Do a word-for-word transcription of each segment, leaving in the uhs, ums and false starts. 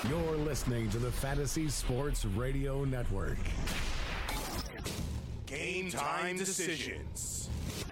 You're listening to the Fantasy Sports Radio Network. Game Time Decisions.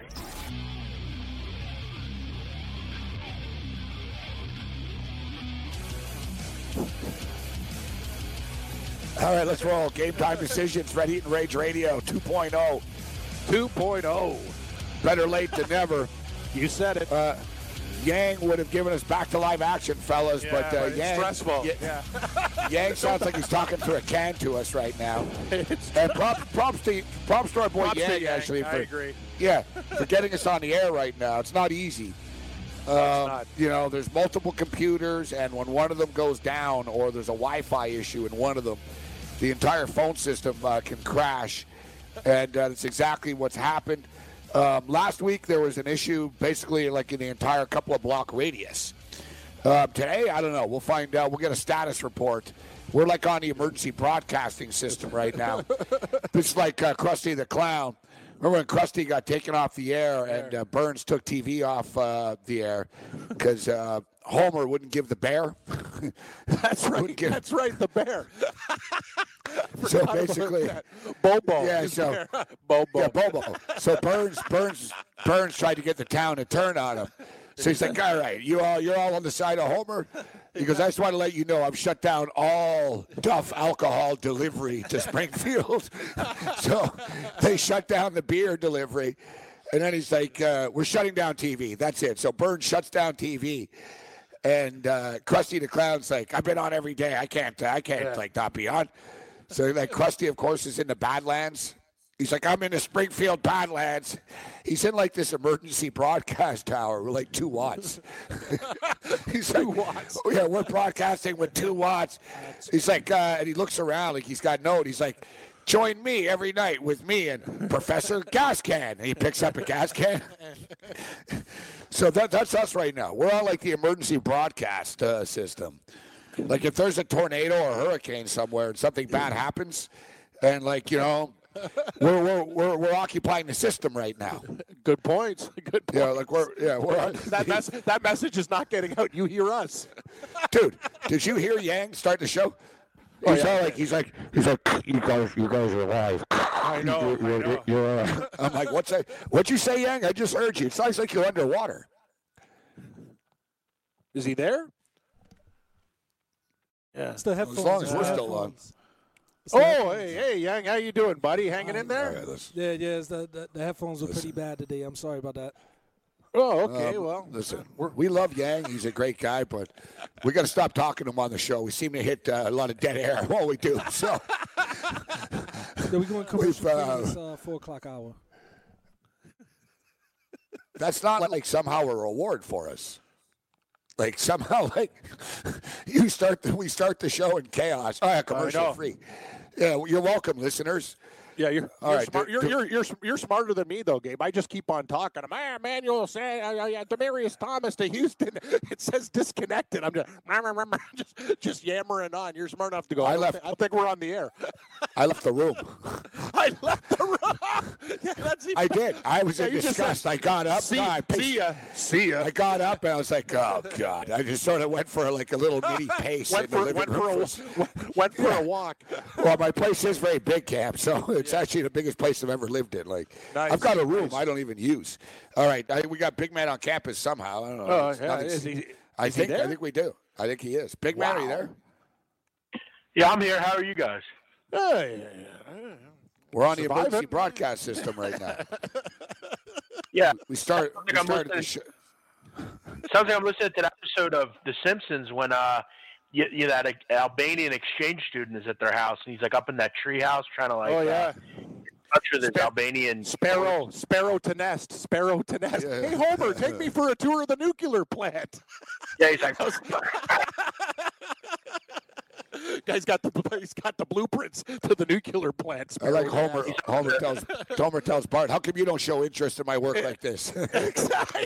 All right, let's roll. Game Time Decisions, Red Heat and Rage Radio two point oh. two point oh. Better late than never. You said it. Uh, Yang would have given us back to live action, fellas, yeah, but, uh, but it's Yang, stressful. Y- yeah. Yang sounds like he's talking through a can to us right now. And props, props to props to our boy Props to Yang, Yang, actually. I For, agree. Yeah, for getting us on the air right now. It's not easy. Um, not. You know, there's multiple computers, and when one of them goes down or there's a Wi-Fi issue in one of them, the entire phone system uh, can crash, and uh, that's exactly what's happened. Um, last week, there was an issue basically like in the entire couple of block radius. Uh, today, I don't know. We'll find out. We'll get a status report. We're like on the emergency broadcasting system right now. It's like uh, Krusty the Clown. Remember when Krusty got taken off the air and uh, Burns took T V off uh, the air because uh, Homer wouldn't give the bear? That's right. give, That's right, the bear. So basically, Bobo. Yeah, so bear. Bobo. Yeah, Bobo. So Burns, Burns, Burns tried to get the town to turn on him. So he's like, "All right, you all, you're all on the side of Homer." He goes, "I just want to let you know I've shut down all Duff alcohol delivery to Springfield." So they shut down the beer delivery, and then he's like, uh, "We're shutting down T V. That's it." So Burns shuts down T V. And uh, Krusty the Clown's like, "I've been on every day. I can't, I can't, yeah. like, not be on." So, like, Krusty, of course, is in the Badlands. He's like, "I'm in the Springfield Badlands." He's in, like, this emergency broadcast tower with, like, two watts. He's two like, watts. Oh, yeah, we're broadcasting with two watts. He's like, uh, and he looks around like he's got note. He's like, "Join me every night with me and Professor Gas Can." And he picks up a gas can. So that, that's us right now. We're on, like, the emergency broadcast uh, system. Like, if there's a tornado or a hurricane somewhere and something bad happens, and, like, you know, we're we're we're, we're occupying the system right now. Good points. Good points. Yeah, like we're yeah we're on, that mes- that message is not getting out. You hear us, dude. Did you hear Yang start the show? Oh, he's yeah. all like he's like he's like you guys you guys are live. I know. You're, you're, I know. You're, uh, I'm like, what's that? What'd you say, Yang? I just heard you. It sounds like you're underwater. Is he there? Yeah. It's the headphones. As long as we're uh, still on. It's the Oh, headphones. hey, hey, Yang, how you doing, buddy? Hanging in All there? right, let's- Yeah, yeah. It's the, the the headphones were pretty bad today. I'm sorry about that. Oh, okay. Um, well, listen, we love Yang. He's a great guy, but we got to stop talking to him on the show. We seem to hit uh, a lot of dead air while we do. So Yeah, we going commercial We've, free uh, this uh, four o'clock hour. that's not like somehow a reward for us. Like somehow, like you start, the, we start the show in chaos. Oh, yeah, commercial know. free. Yeah, well, you're welcome, listeners. yeah, you're All you're, right, smart, do- you're, do- you're you're you're smarter than me, though, Gabe. I just keep on talking. I'm ah, Manuel say, uh, yeah, Demarius Thomas to Houston. It says disconnected. I'm just just, just yammering on. You're smart enough to go. I I, don't left- thi- I don't think we're on the air. I left the room. I left the room. Yeah, that's even, I did. I was Yeah, in you just disgust. said, I got up. See, No, I paced- see ya. See ya. I got up and I was like, oh God! I just sort of went for like a little mini pace Went in the for, living went for, room. a, went- went for a walk. Well, my place is very big, Cam, so it's actually the biggest place I've ever lived in. Like, Nice, I've got a room nice. I don't even use. All right, I, we got Big Man on campus somehow. I don't know. Oh, It's yeah, nothing- is he- I is he think I there? think we do. I think he is. Big Man, are you Wow. there? Yeah, I'm here. How are you guys? Oh, yeah, yeah. We're on the Surviving. emergency broadcast system right now. Yeah, We start. I We think I'm started the show. listening. sounds like I'm listening to that episode of The Simpsons when uh, you, you that Albanian exchange student is at their house and he's like up in that tree house trying to like Oh, yeah. uh, touch with his Spa- Albanian Sparrow, sparrow to nest, sparrow to nest. Yeah. Hey, Homer, take me for a tour of the nuclear plant. Yeah, he's like, Guy's got the he's got the blueprints to the nuclear plant. I like Sparrow to Homer. nest. Homer tells Homer tells Bart, "How come you don't show interest in my work like this?" Exactly.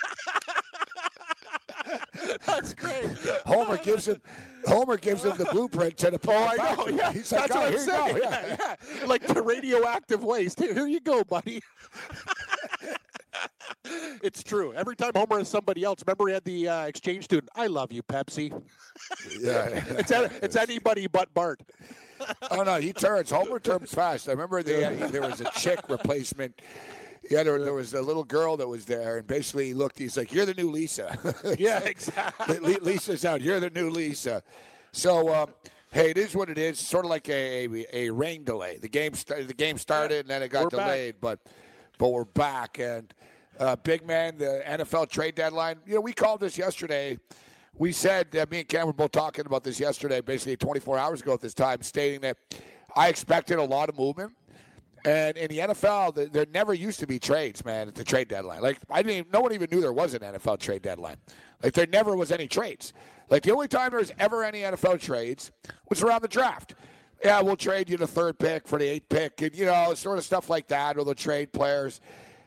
That's great. Homer gives him Homer gives him the blueprint to the Oh, I know. factory. Yeah, He's that's like, oh, what I'm here you saying. go. Yeah, yeah. Like the radioactive waste. Here, here you go, buddy. It's true. Every time Homer is somebody else, remember he had the uh, exchange student. I love you, Pepsi. Yeah, it's it's anybody but Bart. Oh no, he turns. Homer turns fast. I remember they, there was a chick replacement. Yeah, there, there was a little girl that was there, and basically he looked. He's like, "You're the new Lisa." Yeah, exactly. Lisa's out. You're the new Lisa. So, um, hey, it is what it is. Sort of like a, a, a rain delay. The game st- the game started yeah, and then it got delayed, back. but but we're back. And uh, big man, the N F L trade deadline. You know, we called this yesterday. We said uh, me and Cam were both talking about this yesterday, basically twenty-four hours ago at this time, stating that I expected a lot of movement. And in the N F L, there never used to be trades, man, at the trade deadline. Like, I mean, no one even knew there was an N F L trade deadline. Like, there never was any trades. Like, the only time there was ever any N F L trades was around the draft. Yeah, we'll trade you the third pick for the eighth pick, and, you know, sort of stuff like that, or they'll trade players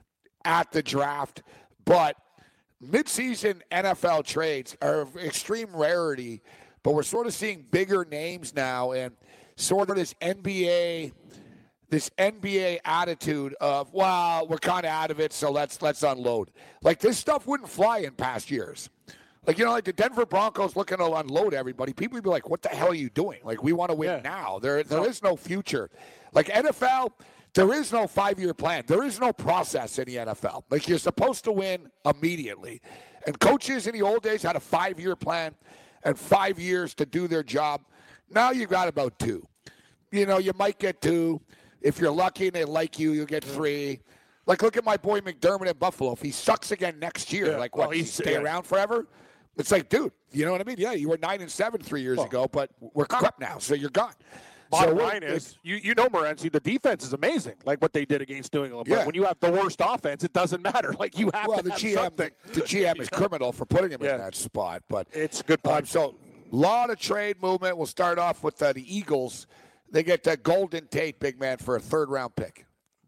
at the draft. But midseason N F L trades are of extreme rarity, but we're sort of seeing bigger names now and sort of this N B A – this N B A attitude of, well, we're kind of out of it, so let's let's unload. Like, this stuff wouldn't fly in past years. Like, you know, like the Denver Broncos looking to unload everybody. People would be like, what the hell are you doing? Like, we want to win yeah. now. There, there is no future. Like, N F L, there is no five-year plan. There is no process in the N F L. Like, you're supposed to win immediately. And coaches in the old days had a five-year plan and five years to do their job. Now you've got about two. You know, you might get two. If you're lucky and they like you, you'll get three. Like, look at my boy McDermott in Buffalo. If he sucks again next year, yeah. like, what, well, he's stay yeah. around forever? It's like, dude, you know what I mean? Yeah, you were nine and seven three years well, ago, but we're crap now, so you're gone. Bottom so line is, you, you know, Morency, the defense is amazing, like what they did against New England. But yeah. when you have the worst offense, it doesn't matter. Like, you have well, to the have G M, something. The G M is criminal for putting him yeah. in that spot. But it's a good point. Um, so, a lot of trade movement. We'll start off with uh, the Eagles. They get uh, Golden Tate, big man, for a third-round pick.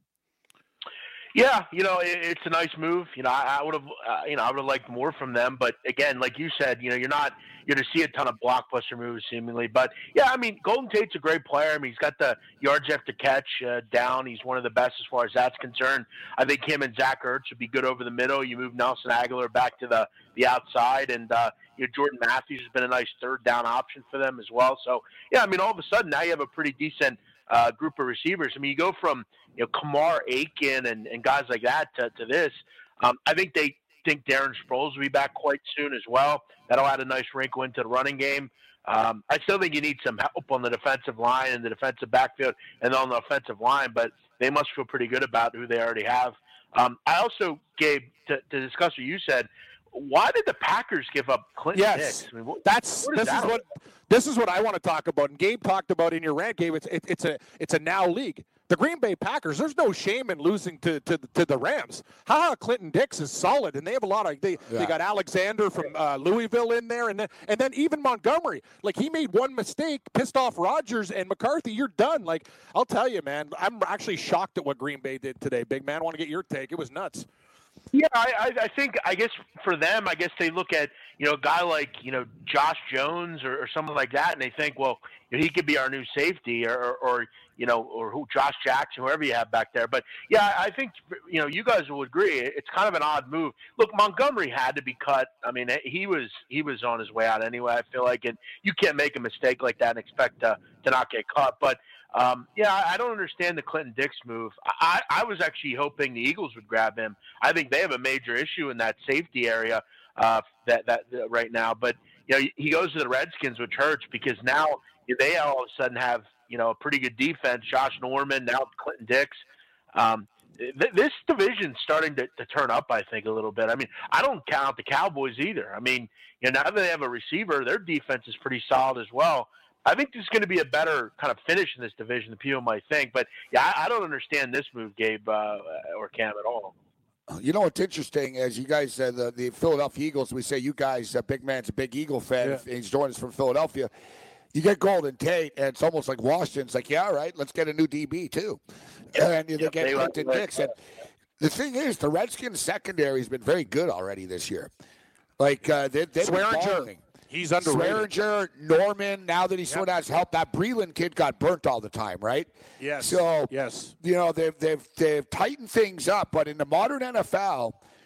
Yeah, you know, it, it's a nice move. You know, I, I would have, uh, you know, I would have liked more from them. But again, like you said, you know, you're not you're going to see a ton of blockbuster moves seemingly. But yeah, I mean, Golden Tate's a great player. I mean, he's got the yards after catch uh, down. He's one of the best as far as that's concerned. I think him and Zach Ertz would be good over the middle. You move Nelson Aguilar back to the the outside, and uh, you know, Jordan Matthews has been a nice third down option for them as well. So yeah, I mean, all of a sudden now you have a pretty decent uh, group of receivers. I mean, you go from you know Kamar Aiken and, and guys like that to, to this. Um, I think they think Darren Sproles will be back quite soon as well. That'll add a nice wrinkle into the running game. Um, I still think you need some help on the defensive line and the defensive backfield and on the offensive line, but they must feel pretty good about who they already have. Um, I also, Gabe, to, to discuss what you said, why did the Packers give up Clinton yes, Dix? I mean, what, that's what is this that is what this is what I want to talk about. And Gabe talked about in your rant, Gabe. It's it, it's a it's a now league. The Green Bay Packers. There's no shame in losing to to, to the Rams. Ha, Clinton Dix is solid, and they have a lot of they yeah. they got Alexander from uh, Louisville in there, and then and then even Montgomery. Like, he made one mistake, pissed off Rodgers and McCarthy. You're done. Like, I'll tell you, man. I'm actually shocked at what Green Bay did today. Big man, I want to get your take. It was nuts. Yeah, I, I think, I guess for them, I guess they look at, you know, a guy like, you know, Josh Jones or, or someone like that, and they think, well, you know, he could be our new safety or, or, or you know, or who Josh Jackson, whoever you have back there. But, yeah, I think, you know, you guys will agree. It's kind of an odd move. Look, Montgomery had to be cut. I mean, he was he was on his way out anyway, I feel like. And you can't make a mistake like that and expect to, to not get cut. But, Um, yeah, I don't understand the Clinton Dix move. I, I was actually hoping the Eagles would grab him. I think they have a major issue in that safety area uh, that that uh, right now. But you know, he goes to the Redskins, which hurts because now they all of a sudden have you know a pretty good defense. Josh Norman, now Clinton Dix. Um, th- this division's starting to, to turn up, I think, a little bit. I mean, I don't count the Cowboys either. I mean, you know, now that they have a receiver, their defense is pretty solid as well. I think there's going to be a better kind of finish in this division than people might think. But, yeah, I, I don't understand this move, Gabe uh, or Cam, at all. You know what's interesting is you guys, uh, the, the Philadelphia Eagles, we say you guys, uh, Big Man's a big Eagle fan. Yeah. He's joined us from Philadelphia. You get Golden Tate, and it's almost like Washington's like, yeah, all right, let's get a new D B too. Yeah. And you yep, get Clinton Dix. And the thing is, the Redskins secondary has been very good already this year. Like, uh, they, they've been balling. He's underrated. Swearinger, Norman, now that he sort of has help, that Breland kid got burnt all the time, right? Yes. So, yes. you know, they've, they've, they've tightened things up, but in the modern N F L,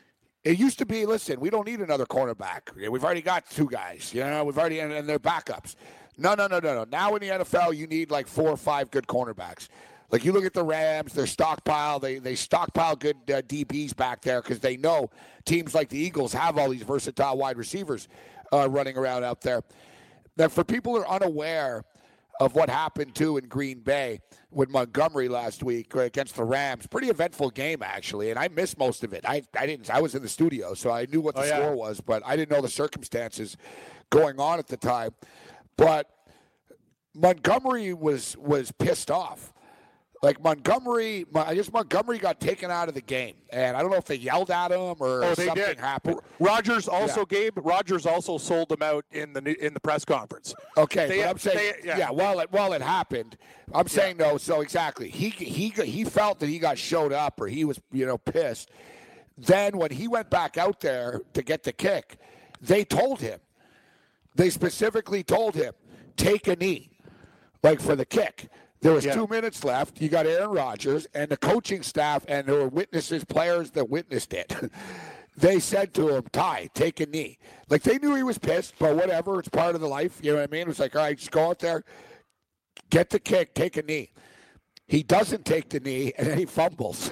It used to be, listen, we don't need another cornerback. We've already got two guys. You know, we've already, and, and they're backups. No, no, no, no, no. Now in the N F L, you need like four or five good cornerbacks. Like you look at the Rams, their stockpile, they they stockpile good uh, D Bs back there because they know teams like the Eagles have all these versatile wide receivers uh, running around out there. Now, for people who are unaware of what happened, too, in Green Bay with Montgomery last week against the Rams, pretty eventful game, actually, and I missed most of it. I, I didn't. I was in the studio, so I knew what the oh, yeah. score was, but I didn't know the circumstances going on at the time. But Montgomery was was pissed off. Like Montgomery, I guess Montgomery got taken out of the game, and I don't know if they yelled at him or oh, something did. happened. Rodgers also, yeah. Gabe. Rodgers also sold them out in the in the press conference. Okay, they, but I'm saying, they, yeah. yeah, while it while it happened, I'm yeah. saying no. So exactly, he he he felt that he got showed up, or he was you know pissed. Then when he went back out there to get the kick, they told him, they specifically told him, take a knee, like for the kick. There was yeah. two minutes left. You got Aaron Rodgers and the coaching staff, and there were witnesses, players that witnessed it. They said to him, Ty, take a knee. Like, they knew he was pissed, but whatever. It's part of the life. You know what I mean? It was like, all right, just go out there, get the kick, take a knee. He doesn't take the knee, and then he fumbles.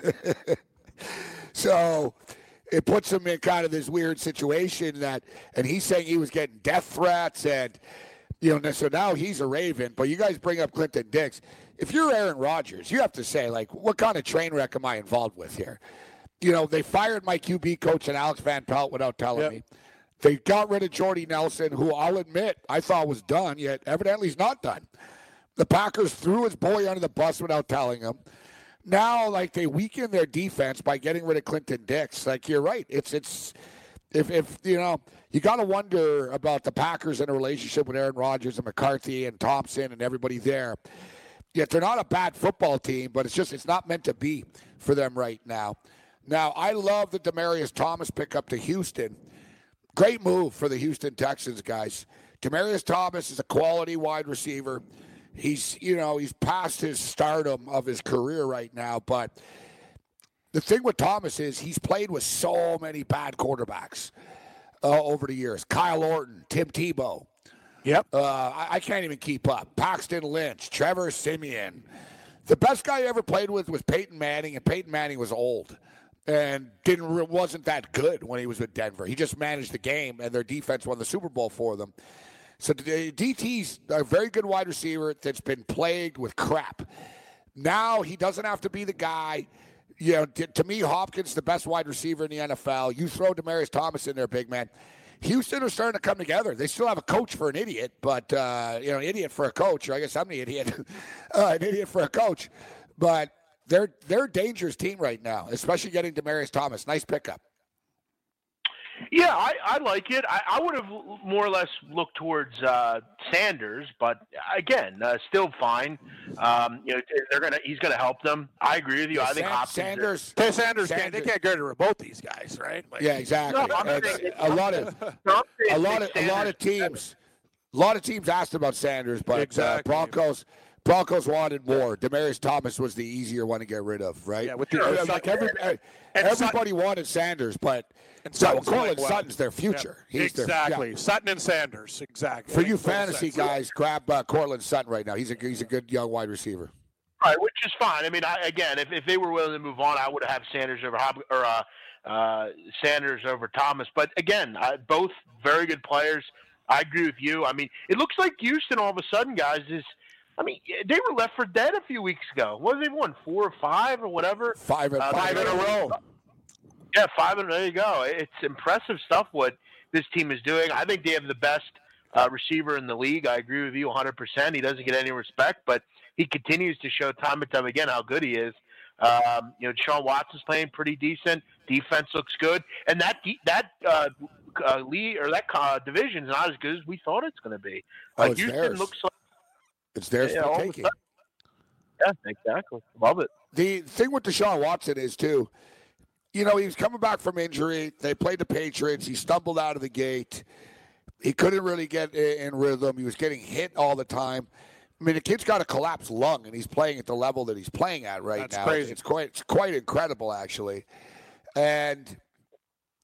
So it puts him in kind of this weird situation that, and he's saying he was getting death threats and – You know, so now he's a Raven, but you guys bring up Clinton Dix. If you're Aaron Rodgers, you have to say, like, what kind of train wreck am I involved with here? You know, they fired my Q B coach and Alex Van Pelt without telling yep. me. They got rid of Jordy Nelson, who I'll admit I thought was done, yet evidently he's not done. The Packers threw his boy under the bus without telling him. Now, like, they weaken their defense by getting rid of Clinton Dix. Like, you're right. It's, it's, if, if you know, you got to wonder about the Packers and a relationship with Aaron Rodgers and McCarthy and Thompson and everybody there. Yet they're not a bad football team, but it's just it's not meant to be for them right now. Now, I love the Demaryius Thomas pickup to Houston. Great move for the Houston Texans, guys. Demaryius Thomas is a quality wide receiver. He's, you know, he's past his stardom of his career right now, but the thing with Thomas is he's played with so many bad quarterbacks. Uh, over the years, Kyle Orton, Tim Tebow. Yep. Uh, I, I can't even keep up. Paxton Lynch, Trevor Siemian. The best guy I ever played with was Peyton Manning, and Peyton Manning was old and didn't wasn't that good when he was with Denver. He just managed the game, and their defense won the Super Bowl for them. So D T's a very good wide receiver that's been plagued with crap. Now he doesn't have to be the guy. You know, to, to me, Hopkins, the best wide receiver in the N F L. You throw Demaryius Thomas in there, big man. Houston are starting to come together. They still have a coach for an idiot, but, uh, you know, an idiot for a coach. Or I guess I'm the idiot. uh, an idiot for a coach. But they're, they're a dangerous team right now, especially getting Demaryius Thomas. Nice pickup. Yeah, I, I like it. I, I would have more or less looked towards uh, Sanders, but again, uh, still fine. Um, you know, they're gonna he's gonna help them. I agree with you. Yeah, I think Sam, Hopkins Sanders. Are, Sanders, Sanders can't, they can't get rid of both these guys, right? Like, yeah, exactly. No, a lot of a lot of a lot of teams, a lot of teams asked about Sanders, but exactly. uh, Broncos. Broncos wanted more. Demaryius Thomas was the easier one to get rid of, right? Yeah, with the, sure, like every, everybody Sutton. wanted Sanders, but and so Sutton's Cortland well. Sutton's their future. Yeah. He's exactly. Their, yeah. Sutton and Sanders, exactly. For you fantasy guys, grab uh, Cortland Sutton right now. He's a he's a good young wide receiver. All right, which is fine. I mean, I, again, if, if they were willing to move on, I would have Sanders over Hop- or uh, uh, Sanders over Thomas. But again, uh, both very good players. I agree with you. I mean, it looks like Houston all of a sudden, guys, is. I mean, they were left for dead a few weeks ago. What did they won? Four or five or whatever? Five, uh, five in a row. Yeah, five in a row. There you go. It's impressive stuff what this team is doing. I think they have the best uh, receiver in the league. I agree with you one hundred percent. He doesn't get any respect, but he continues to show time and time again how good he is. Um, you know, Deshaun Watson's playing pretty decent. Defense looks good. And that that uh, uh, league or that uh, division is not as good as we thought it's going to be. Oh, Like it's Houston theirs. looks like It's theirs yeah, for all the of a taking. sudden- Yeah, exactly. Love it. The thing with Deshaun Watson is, too, you know, he was coming back from injury. They played the Patriots. He stumbled out of the gate. He couldn't really get in rhythm. He was getting hit all the time. I mean, the kid's got a collapsed lung, and he's playing at the level that he's playing at right That's now. crazy. It's quite, it's quite incredible, actually. And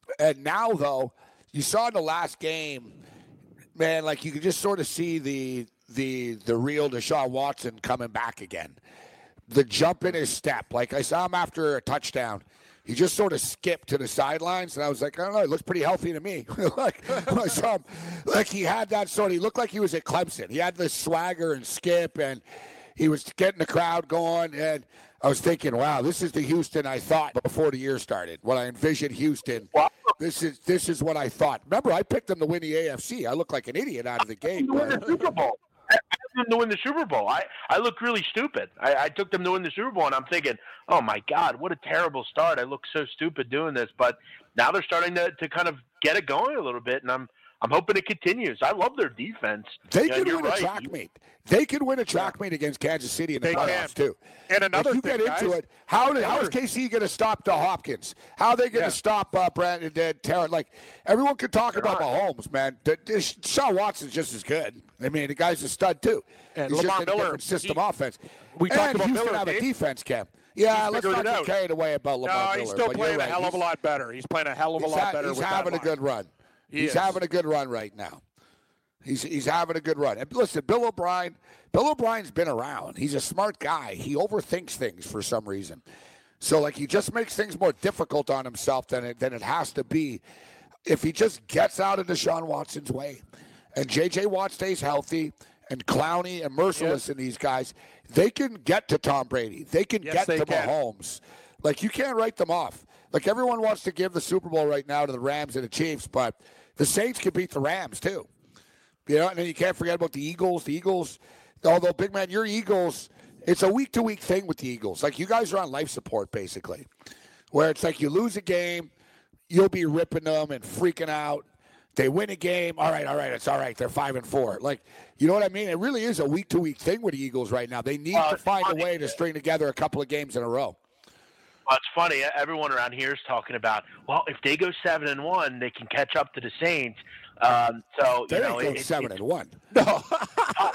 And now, though, you saw in the last game, man, like you could just sort of see the the the real Deshaun Watson coming back again. The jump in his step. Like I saw him after a touchdown. He just sort of skipped to the sidelines, and I was like, I don't know, he looks pretty healthy to me. like when I saw him, like he had that sort of, he looked like he was at Clemson. He had this swagger and skip, and he was getting the crowd going, and I was thinking, wow, this is the Houston I thought before the year started. When I envisioned Houston, this is this is what I thought. Remember, I picked them to win the A F C. I looked like an idiot out of the game. To win the Super Bowl. I took them to win the Super Bowl. I, I look really stupid. I, I took them to win the Super Bowl, and I'm thinking, oh, my God, what a terrible start. I look so stupid doing this. But now they're starting to, to kind of get it going a little bit, and I'm I'm hoping it continues. I love their defense. They yeah, could win right. a track meet. They could win a track yeah. meet against Kansas City in the they playoffs, can. too. And another like you thing, get guys, into it. How, did, how is K C going to stop the Hopkins? How are they going to yeah. stop uh, Brandon Dead Terrence? Like, everyone can talk They're about not. Mahomes, man. Deshaun Watson's just as good. I mean, the guy's a stud, too. And He's Lamar just in a Miller, different system he, offense. We and talked about Houston Miller, have Dave. a defense, Cam. Yeah, he's let's not get out. carried away about Lamar no, Miller. he's still but playing right. a hell of a lot better. He's playing a hell of a he's lot ha- better He's with having that a good run. He he's is. having a good run right now. He's he's having a good run. And listen, Bill O'Brien, Bill O'Brien's been around. He's a smart guy. He overthinks things for some reason. So, like, he just makes things more difficult on himself than it, than it has to be. If he just gets out of Deshaun Watson's way and J J. Watt stays healthy and Clowney and Merciless yes. and these guys, they can get to Tom Brady. They can yes, get they to can. Mahomes. Like, you can't write them off. Like, everyone wants to give the Super Bowl right now to the Rams and the Chiefs, but the Saints can beat the Rams, too. You know, and then you can't forget about the Eagles. The Eagles, although, big man, your Eagles, it's a week-to-week thing with the Eagles. Like, you guys are on life support, basically, where it's like you lose a game, you'll be ripping them and freaking out. They win a game, all right, all right, it's all right. They're five and four. Like, you know what I mean? It really is a week-to-week thing with the Eagles right now. They need uh, to find funny. a way to string together a couple of games in a row. Well, it's funny. Everyone around here is talking about, well, if they go seven and one, they can catch up to the Saints. Um, so They you ain't know, going it, seven it, and one. No. well, I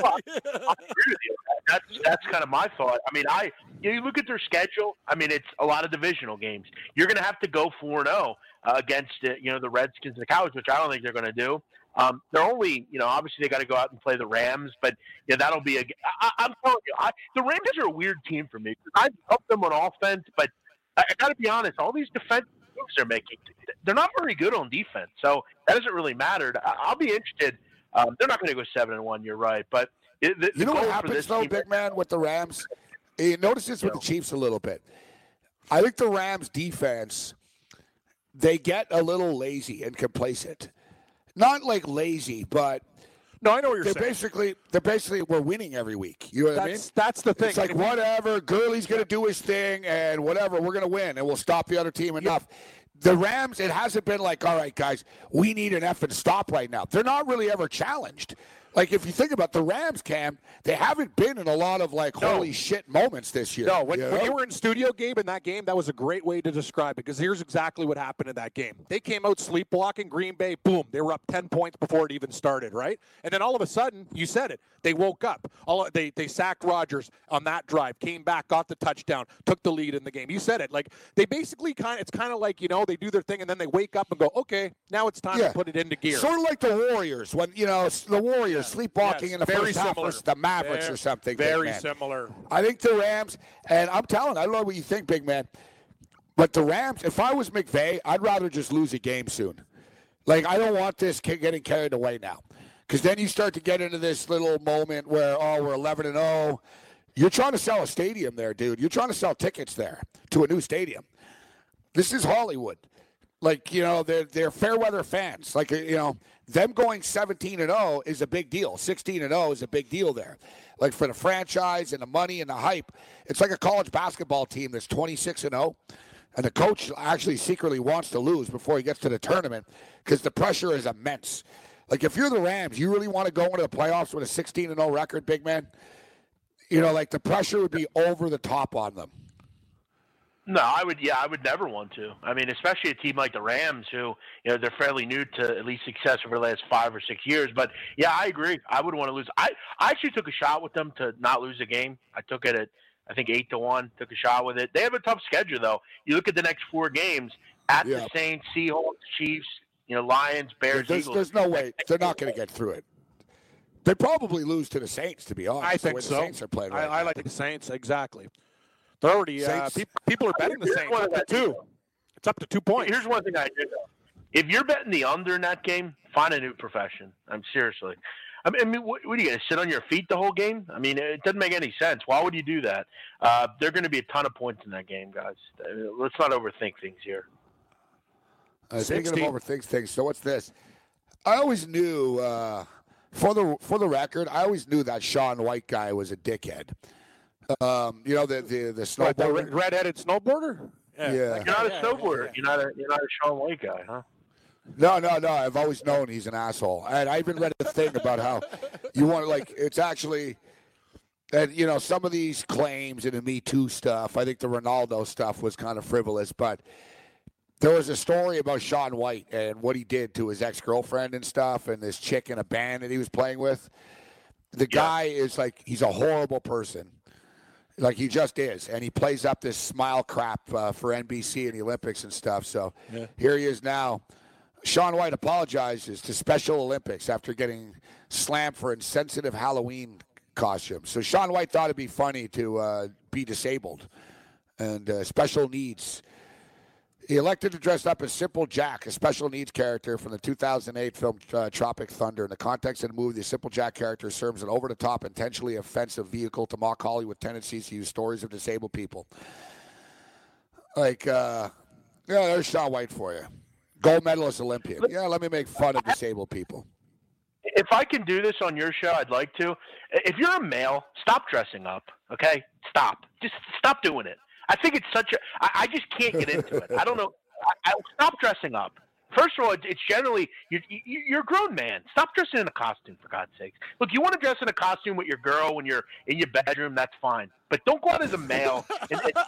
agree with you. That's that's kind of my thought. I mean, I you, know, you look at their schedule. I mean, it's a lot of divisional games. You're going to have to go four and zero against uh, you know the Redskins and the Cowboys, which I don't think they're going to do. Um, they're only, you know, obviously they got to go out and play the Rams, but yeah, that'll be a. I, I'm telling you, I, the Rams are a weird team for me. I love them on offense, but I, I got to be honest. All these defensive moves they're making, they're not very good on defense. So that doesn't really matter. I, I'll be interested. Um, they're not going to go seven and one. You're right, but it, the, You know the what goal for happens, this though, team, big man, with the Rams? You notice this with the Chiefs a little bit. I think the Rams' defense, they get a little lazy and complacent. Not like lazy, but No, I know what you're they're saying. basically they're basically we're winning every week. You know what that's, I mean? That's the thing. It's like, And if you- whatever, Gurley's going to do his thing, and whatever, we're going to win, and we'll stop the other team enough. The Rams, it hasn't been like, all right, guys, we need an effing stop right now. They're not really ever challenged. Like, if you think about the Rams, Cam, they haven't been in a lot of, like, No. holy shit moments this year. No, when, you when know? you were in studio, Gabe, in that game, that was a great way to describe it, because here's exactly what happened in that game. They came out sleepwalking, Green Bay, boom, they were up ten points before it even started, right? And then all of a sudden, you said it, they woke up. All They they sacked Rodgers on that drive, came back, got the touchdown, took the lead in the game. You said it. Like, they basically kind of, it's kind of like, you know, they do their thing, and then they wake up and go, okay, now it's time Yeah. to put it into gear. Sort of like the Warriors, when, you know, the Warriors sleepwalking Yes, in the very first half similar. versus the Mavericks Very- or something. big Very man. similar. I think the Rams, and I'm telling, I don't know what you think, big man, but the Rams, if I was McVay, I'd rather just lose a game soon. Like, I don't want this ca- getting carried away now. Because then you start to get into this little moment where, oh, we're eleven and oh. You're trying to sell a stadium there, dude. You're trying to sell tickets there to a new stadium. This is Hollywood. Like, you know, they're, they're fair weather fans. Like, you know, them going seventeen and oh is a big deal. sixteen and oh is a big deal there. Like, for the franchise and the money and the hype. It's like a college basketball team that's twenty-six and oh. And the coach actually secretly wants to lose before he gets to the tournament because the pressure is immense. Like, if you're the Rams, you really want to go into the playoffs with a sixteen and oh record, big man? You know, like, the pressure would be over the top on them. No, I would. Yeah, I would never want to. I mean, especially a team like the Rams, who you know they're fairly new to at least success over the last five or six years. But yeah, I agree. I would want to lose. I, I actually took a shot with them to not lose a game. I took it at I think eight to one. Took a shot with it. They have a tough schedule though. You look at the next four games. at Yeah. the Saints, Seahawks, Chiefs, you know, Lions, Bears, There's, Eagles. there's no way they're not going to get through it. They probably lose to the Saints, to be honest. I the think way so. The Saints are playing right I, I now. like the Saints exactly. They're already uh, Saints- pe- people are betting the Here's Saints one up to that- two. It's up to two points. Here's one thing I do know. If you're betting the under in that game, find a new profession. I'm seriously. I mean, I mean what, what are you going to sit on your feet the whole game? I mean, it doesn't make any sense. Why would you do that? Uh, there are going to be a ton of points in that game, guys. Uh, let's not overthink things here. Uh, speaking sixty. of overthink things, so what's this? I always knew, uh, for the for the record, I always knew that Sean White guy was a dickhead. Um, you know the the the What, the snowboarder. red-headed snowboarder? Yeah. You're not a Yeah, snowboarder. yeah. You're not a you're not a Sean White guy, huh? No, no, no. I've always known he's an asshole, and I even read a thing about how you want to like. It's actually, and you know, some of these claims and the Me Too stuff. I think the Ronaldo stuff was kind of frivolous, but there was a story about Sean White and what he did to his ex-girlfriend and stuff, and this chick in a band that he was playing with. The guy is like, he's a horrible person. Like, he just is. And he plays up this smile crap uh, for N B C and the Olympics and stuff. So Yeah. here he is now. Sean White apologizes to Special Olympics after getting slammed for insensitive Halloween costumes. So Sean White thought it'd be funny to uh, be disabled and uh, special needs. He elected to dress up as Simple Jack, a special needs character from the two thousand eight film uh, Tropic Thunder. In the context of the movie, the Simple Jack character serves an over-the-top, intentionally offensive vehicle to mock Hollywood tendencies to use stories of disabled people. Like, uh, yeah, there's Sean White for you. Gold medalist Olympian. Yeah, let me make fun of disabled people. If I can do this on your show, I'd like to. If you're a male, stop dressing up. Okay, stop. Just stop doing it. I think it's such a. I, I just can't get into it. I don't know. I, I, stop dressing up. First of all, it's generally you're, you're a grown man. Stop dressing in a costume, for God's sakes. Look, you want to dress in a costume with your girl when you're in your bedroom, that's fine. But don't go out as a male. And, and,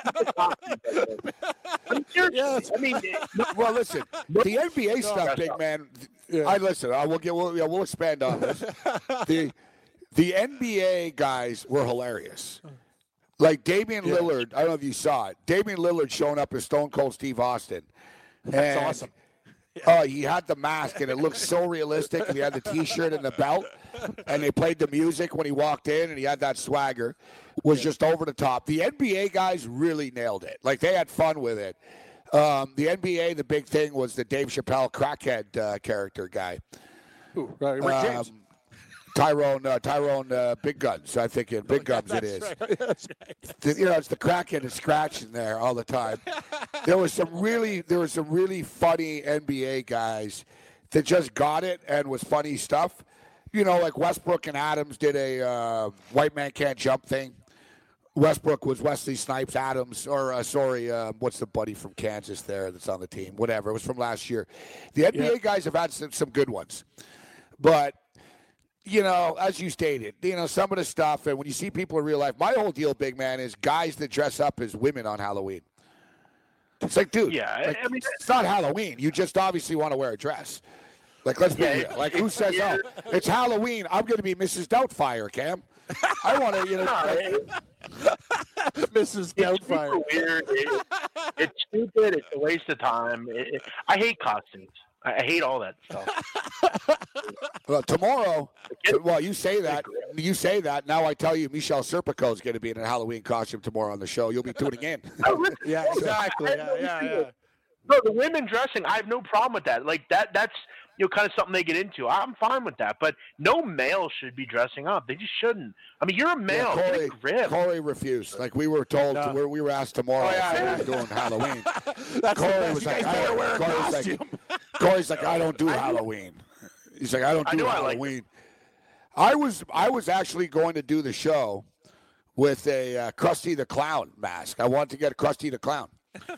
I mean, seriously, I mean, Well, listen, the N B A stuff, big man. I listen. I will get. We'll, yeah, we'll expand on this. the The N B A guys were hilarious. Like Damian Lillard. I don't know if you saw it. Damian Lillard showing up as Stone Cold Steve Austin. That's And, awesome. Oh, he had the mask, and it looked so realistic. And he had the T-shirt and the belt, and they played the music when he walked in, and he had that swagger. Was just over the top. The N B A guys really nailed it. Like, they had fun with it. Um, the N B A, the big thing was the Dave Chappelle crackhead uh, character guy. Ooh, right, Rick James. Um, Tyrone, uh, Tyrone uh, Big Guns. I think in Big Guns it That's is. right. That's right. The- you know, it's the crackhead and scratching there all the time. There was some really, there was some really funny N B A guys that just got it and was funny stuff. You know, like Westbrook and Adams did a uh, white man can't jump thing. Westbrook was Wesley Snipes. Adams, or uh, sorry, uh, what's the buddy from Kansas there that's on the team? Whatever. It was from last year. The N B A Yeah. guys have had some, some good ones, but. You know, as you stated, you know, some of the stuff, and when you see people in real life, my whole deal, big man, is guys that dress up as women on Halloween. It's like, dude, Yeah, like, I mean- it's not Halloween. You just obviously want to wear a dress. Like, let's be Yeah, real. Like, who says, yeah. oh, it's Halloween, I'm going to be Missus Doubtfire, Cam? I want to, you know. No, like, Missus it's Doubtfire. super weird. It, it's stupid. It's a waste of time. It, it, I hate costumes. I, I hate all that stuff. well, tomorrow, well, you say that. You say that. Now I tell you, Michelle Serpico is going to be in a Halloween costume tomorrow on the show. You'll be tuning in. Oh, listen, Yeah, exactly. Yeah, yeah, yeah. No, the women dressing, I have no problem with that. Like that, that's you know kind of something they get into. I'm fine with that. But no male should be dressing up. They just shouldn't. I mean, you're a male. Yeah, Get Corey, a grip. Corey refused. Like we were told, No. to, we we were asked tomorrow Oh, yeah, if we yeah. were doing Halloween. That's Corey the best. was You like, guys I better don't, wear a Corey's costume. like, Corey's like, I don't do Halloween. He's like, I don't I do knew I liked Halloween. I was I was actually going to do the show with a uh, Krusty the Clown mask. I wanted to get Krusty the Clown,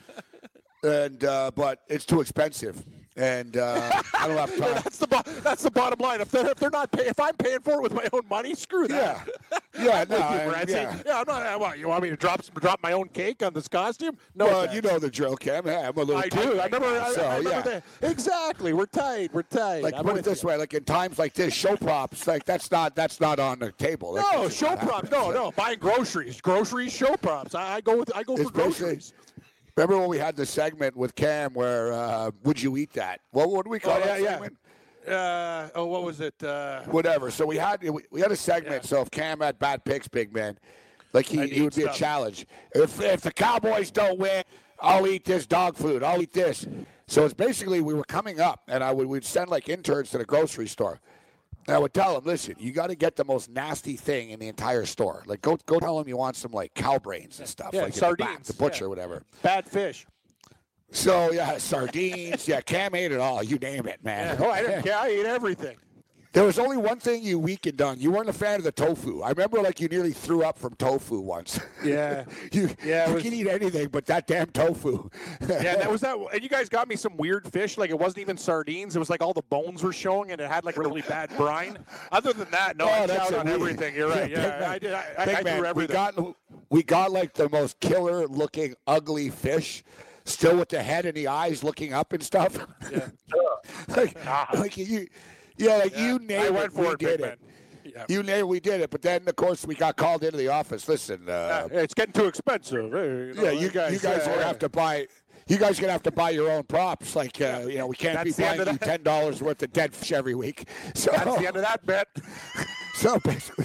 and uh, but it's too expensive, and uh, I don't have time. That's the bo- that's the bottom line. If they're, if they're not pay- if I'm paying for it with my own money, screw Yeah, that. yeah, I'm no, with you, and- Francie. yeah. yeah. I'm not. What, you want me to drop drop my own cake on this costume? No, Well, thanks. you know the drill, Cam. Hey, I'm a little. I tight do. I right remember. now, I, so, I remember yeah. that. Exactly. We're tight. We're tight. Like I'm put it with this you. way, like in times like this, show props, like that's not that's not on the table. Like, No, that's just show not props. happening. No, no. Buying groceries, groceries, show props. I, I go with. I go It's for basically- groceries. Remember when we had the segment with Cam where uh, would you eat that? What what do we call Oh, that yeah, segment? yeah. Uh, oh, what was it? Uh, Whatever. So we had we, we had a segment. Yeah. So if Cam had bad picks, big man, like he, I'd he would eat be stuff. a challenge. If if the Cowboys don't win, I'll eat this dog food. I'll eat this. So it's basically we were coming up, and I would we'd send like interns to the grocery store. And I would tell them, listen, you got to get the most nasty thing in the entire store. Like go go tell them you want some like cow brains and stuff, Yeah, like at the back, sardines, the butcher, yeah. or whatever. bad fish. So yeah, sardines. Yeah, Cam ate it all. You name it, man. Oh, I didn't care. I ate everything. There was only one thing you weakened on. You weren't a fan of the tofu. I remember, like, you nearly threw up from tofu once. Yeah. you Yeah, it you was- can eat anything but that damn tofu. Yeah, that was that. And you guys got me some weird fish. Like it wasn't even sardines. It was like all the bones were showing, and it had like really bad brine. Other than that, no, Oh, I that's chowed a on weird- everything. You're right. Big Yeah, man. I did. I, I, Big I man, threw we everything. got we got like the most killer looking ugly fish, still with the head and the eyes looking up and stuff. Yeah. like, like you, yeah, like Yeah, you named I it. went for we it, did big it. man. Yeah. You named we did it, but then of course we got called into the office. Listen, uh, Yeah, it's getting too expensive. Hey, you know, yeah, you guys, you guys uh, are gonna have to buy. You guys are gonna have to buy your own props. Like, uh, you know, we can't That's be the end buying of you that. ten dollars worth of dead fish every week. So That's the end of that bet. So basically,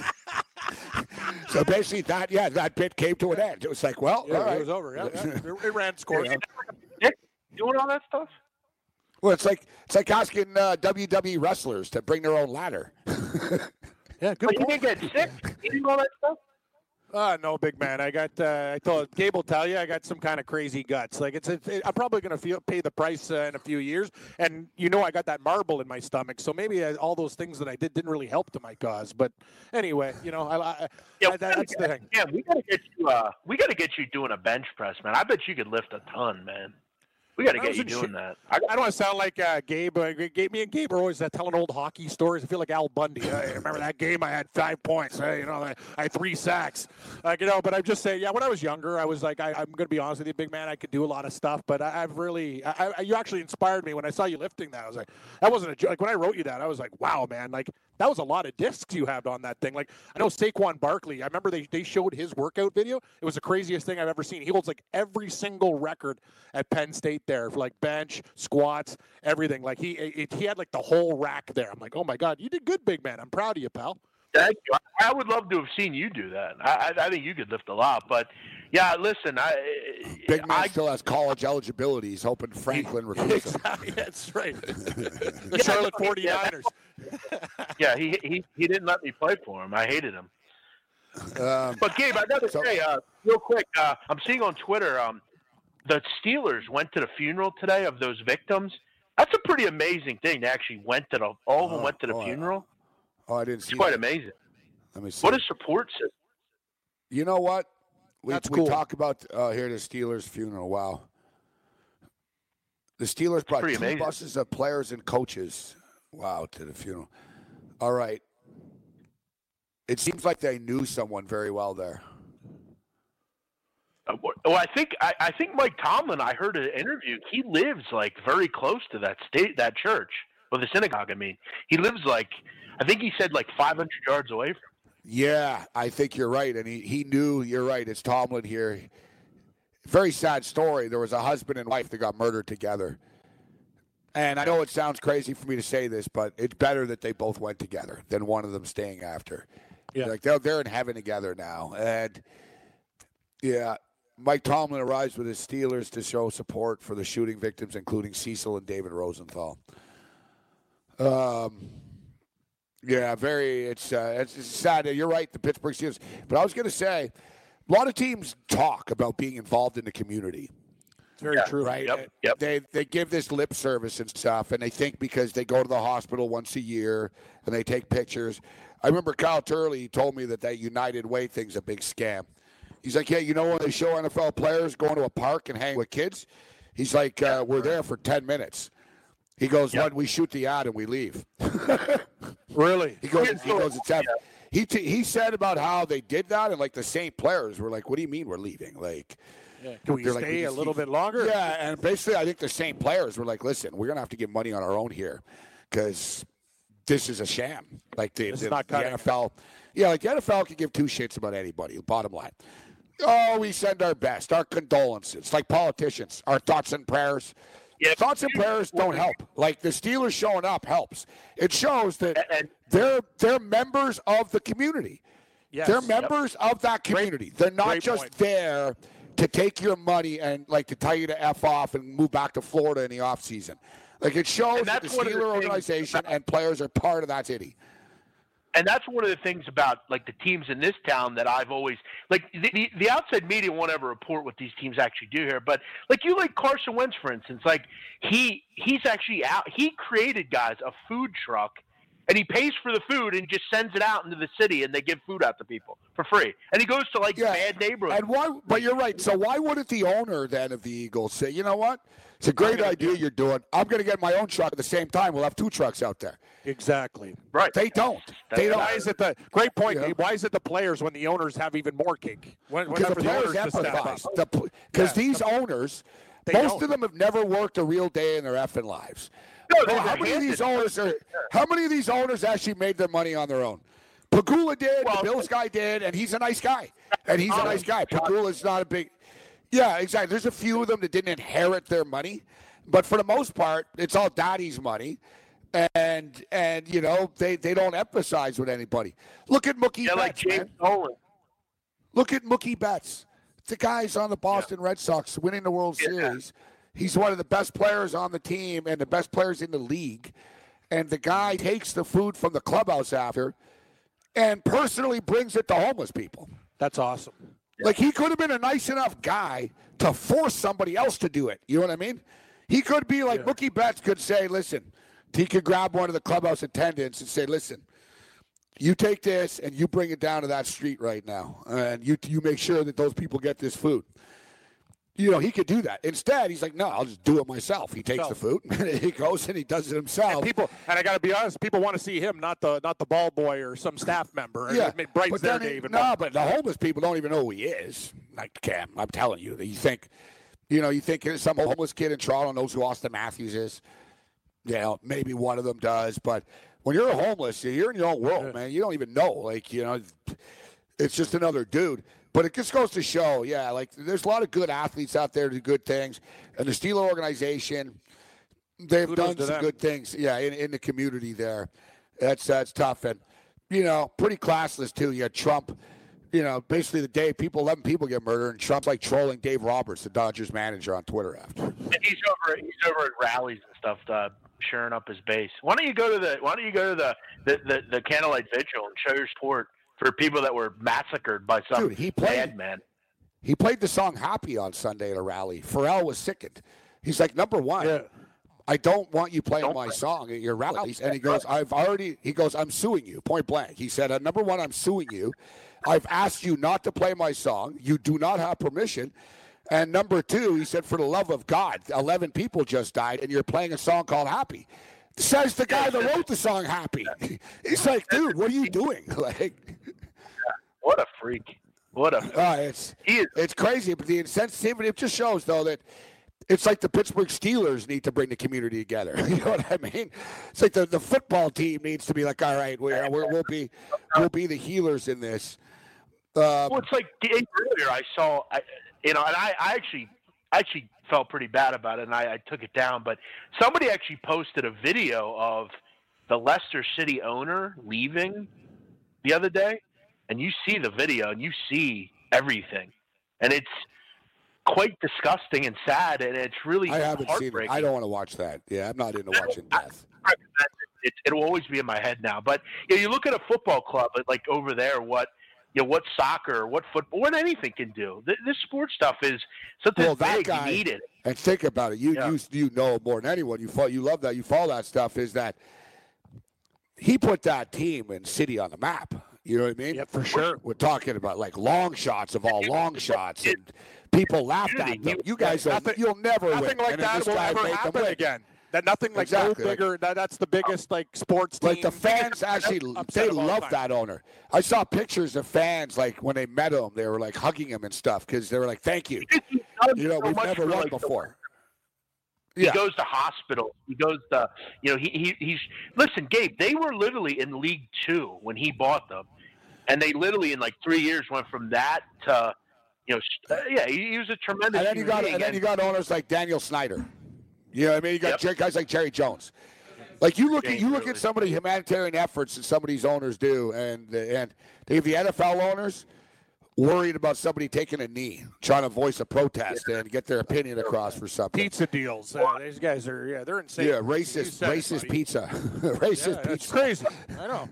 so basically that yeah that bit came to an end. It was like, well, Yeah, all right. it was over. Yeah, yeah. It, it ran its course. Dick, doing all that stuff? Well, it's like it's like asking uh, W W E wrestlers to bring their own ladder. Yeah, good But you point. didn't get sick eating all that stuff? Uh, no, big man. I got. Uh, I told Gabe will tell you I got some kind of crazy guts. Like it's. it's it, I'm probably gonna feel pay the price uh, in a few years. And you know I got that marble in my stomach, so maybe uh, all those things that I did didn't really help to my cause. But anyway, you know, I, I, Yeah, I, we gotta that's get- the thing. Yeah, we gotta get you. Uh, we gotta get you doing a bench press, man. I bet you could lift a ton, man. We gotta I get was you in doing sh- that. I don't want to sound like uh, Gabe. Uh, Gabe. Me and Gabe are always uh, telling old hockey stories. I feel like Al Bundy. Hey, remember that game? I had five points. Hey, you know, I, I had three sacks. Like, you know, but I'm just saying, yeah, when I was younger, I was like, I, I'm going to be honest with you, big man, I could do a lot of stuff, but I, I've really, I, I, you actually inspired me when I saw you lifting that. I was like, that wasn't a joke. Like, when I wrote you that, I was like, wow, man, like, that was a lot of discs you had on that thing. Like, I know Saquon Barkley, I remember they, they showed his workout video. It was the craziest thing I've ever seen. He holds like every single record at Penn State there for like bench, squats, everything. Like he it, he had like the whole rack there. I'm like, oh my God, you did good, big man. I'm proud of you, pal. Thank you. I would love to have seen you do that. I, I, I think you could lift a lot. But yeah, listen, I, Big man I still has college eligibility. He's hoping Franklin recruits him. Exactly. That's right. The Charlotte forty-niners. yeah, he he he didn't let me play for him. I hated him. Um, But Gabe, I gotta So- say, uh, real quick, uh, I'm seeing on Twitter, um, the Steelers went to the funeral today of those victims. That's a pretty amazing thing. They actually went to the all of them Oh, went to the oh, I- funeral. oh, I didn't It's see quite that. amazing. Let me see. What a support system. You know what? We, That's we cool. talk about uh, here the Steelers funeral. Wow. The Steelers brought pretty two amazing. buses of players and coaches. Wow, to the funeral. All right. It seems like they knew someone very well there. Uh, Well, I think I, I think Mike Tomlin. I heard an interview. He lives like very close to that state, that church, or the synagogue. I mean, he lives like I think he said like five hundred yards away from. Yeah, I think you're right. And he, he knew, you're right, it's Tomlin here. Very sad story. There was a husband and wife that got murdered together. And I know it sounds crazy for me to say this, but it's better that they both went together than one of them staying after. Yeah. Like they're, they're in heaven together now. And, yeah, Mike Tomlin arrives with his Steelers to show support for the shooting victims, including Cecil and David Rosenthal. Um... Yeah, very. It's uh, it's, it's sad. You're right, the Pittsburgh Steelers. But I was going to say, a lot of teams talk about being involved in the community, It's very Yeah. true. right? Yep, yep. They they give this lip service and stuff, and they think because they go to the hospital once a year and they take pictures. I remember Kyle Turley told me that that United Way thing's a big scam. He's like, yeah, you know when they show N F L players going to a park and hang with kids? He's like, uh, we're there for ten minutes. He goes, Yep. when we shoot the ad and we leave. Really? He goes, Yeah, he so- goes, it's that. He t- he said about how they did that, and like the same players were like, "What do you mean we're leaving?" Like, Yeah. Can we they're like, stay "We a just little need-" bit longer? Yeah, and basically, I think the same players were like, "Listen, we're gonna have to give money on our own here, because this is a sham." Like the, This is the, not the cutting N F L, yeah, like the N F L can give two shits about anybody. Bottom line, Oh, we send our best, our condolences, like politicians, our thoughts and prayers. Yeah. Thoughts and prayers don't help. Like the Steelers showing up helps. It shows that And- they're they're members of the community. Yes. They're members of that community. They're not great just point. there to take your money and like to tell you to F off and move back to Florida in the offseason. Like it shows And that the that's one of the Steeler things organization about- and players are part of that city. And that's one of the things about like the teams in this town that I've always like the, the the outside media won't ever report what these teams actually do here. But like you like Carson Wentz, for instance, like he he's actually out. He created guys a food truck, and he pays for the food and just sends it out into the city, and they give food out to people for free. And he goes to like Yeah. bad neighborhoods. And why? But you're right. So why wouldn't the owner then of the Eagles say, you know what? It's a great gonna idea you're doing. I'm going to get my own truck at the same time. We'll have two trucks out there. Exactly. Right. They don't. They don't. Why is it the great point? Yeah. Gabe, why is it the players when the owners have even more cake? When, Because the whenever players owners just step empathize. up. Because Yeah, these owners, They most don't. of them have never worked a real day in their effing lives. No, Well, they're how many of these handed. owners are? How many of these owners actually made their money on their own? Pagula did. Well, the Bills guy did, and he's a nice guy. And he's a John- nice guy. Pagula's not a big. Yeah, exactly. There's a few of them that didn't inherit their money, but for the most part, it's all daddy's money, and and you know they they don't emphasize with anybody. Look at Mookie Yeah, like Betts, man. James Dolan. Look at Mookie Betts. The guy's on the Boston Red Sox winning the World Yeah. Series. He's one of the best players on the team and the best players in the league. And the guy takes the food from the clubhouse after and personally brings it to homeless people. That's awesome. Like he could have been a nice enough guy to force somebody else to do it. You know what I mean? He could be like Mookie Betts could say, listen, he could grab one of the clubhouse attendants and say, listen, you take this and you bring it down to that street right now, and you you make sure that those people get this food. You know, he could do that. Instead, he's like, no, I'll just do it myself. He takes the food, and he goes and he does it himself. People, and I got to be honest, people want to see him, not the not the ball boy or some staff member. Yeah, It brightens but their then he- day even no, more. but the homeless people don't even know who he is. Like Cam, I'm telling you, you think, you know, you think some homeless kid in Toronto knows who Austin Matthews is. You know, maybe one of them does, but when you're homeless, you're in your own world, man. You don't even know, like you know, it's just another dude. But it just goes to show, yeah, like there's a lot of good athletes out there who do good things, and the Steeler organization, they've Kudos done to some them. good things, yeah, in, in the community there. That's that's tough, and you know, pretty classless too. You had Trump, you know, basically the day people, eleven people get murdered, and Trump's like trolling Dave Roberts, the Dodgers manager, on Twitter after. And he's over he's over at rallies and stuff, uh, shoring up his base. Why don't you go to the Why don't you go to the the, the, the candlelight vigil and show your support for people that were massacred by some Dude, he played- madman? He played the song "Happy" on Sunday at a rally. Pharrell was sickened. He's like, number one, Yeah. I don't want you playing Don't my play. song at your rallies. And he goes, I've already, he goes, I'm suing you, point blank. He said, uh, number one, I'm suing you. I've asked you not to play my song. You do not have permission. And number two, he said, for the love of God, eleven people just died, and you're playing a song called "Happy." Says the guy that wrote the song "Happy." He's like, dude, what are you doing? Like, What a freak! What a uh, it's he is. it's crazy, but the insensitivity, it just shows, though, that it's like the Pittsburgh Steelers need to bring the community together. You know what I mean? It's like the, the football team needs to be like, all right, we're, we're, we'll be we'll be the healers in this. Uh, Well, it's like earlier I saw, I, you know, and I, I actually, I actually felt pretty bad about it, and I, I took it down. But somebody actually posted a video of the Leicester City owner leaving the other day, and you see the video, and you see everything, and it's quite disgusting and sad, and it's really I haven't seen it. heartbreaking. I don't want to watch that. Yeah, I'm not into watching death. It, it'll always be in my head now. But you know, you look at a football club, like over there, what you know, what soccer, what football, what anything can do. This, this sports stuff is something Well, that big. guy- You need it. And think about it. You Yeah. you you know more than anyone. You follow, you love that. You follow that stuff. Is that he put that team and city on the map? You know what I mean? Yeah, for sure. We're talking about like long shots of all long shots, and people laughed at them. You guys, will, Nothing- you'll never win. Nothing like And then that this will guy ever made them happen win. again. That nothing like Exactly, no like- bigger. that, that's the biggest like sports team. Like the fans actually, upset they of all love time. that owner. I saw pictures of fans like when they met him, they were like hugging him and stuff because they were like, "Thank you." You know, So we've much never for, won like, the- before. He Yeah. goes to hospitals. He goes to, you know, he, he he's listen, Gabe. They were literally in League Two when he bought them, and they literally in like three years went from that to you know, uh, yeah, he, he was a tremendous. And then you got being, and then you got owners like Daniel Snyder. You know what I mean? You got Yep. guys like Jerry Jones. Like you look at James you look Early. at some of the humanitarian efforts that some of these owners do, and and they have the N F L owners worried about somebody taking a knee, trying to voice a protest and get their opinion across for something. Pizza deals. Uh, these guys are, yeah, they're insane. Yeah, You racist, said it, racist buddy. pizza, racist Yeah, it's pizza. crazy. I know.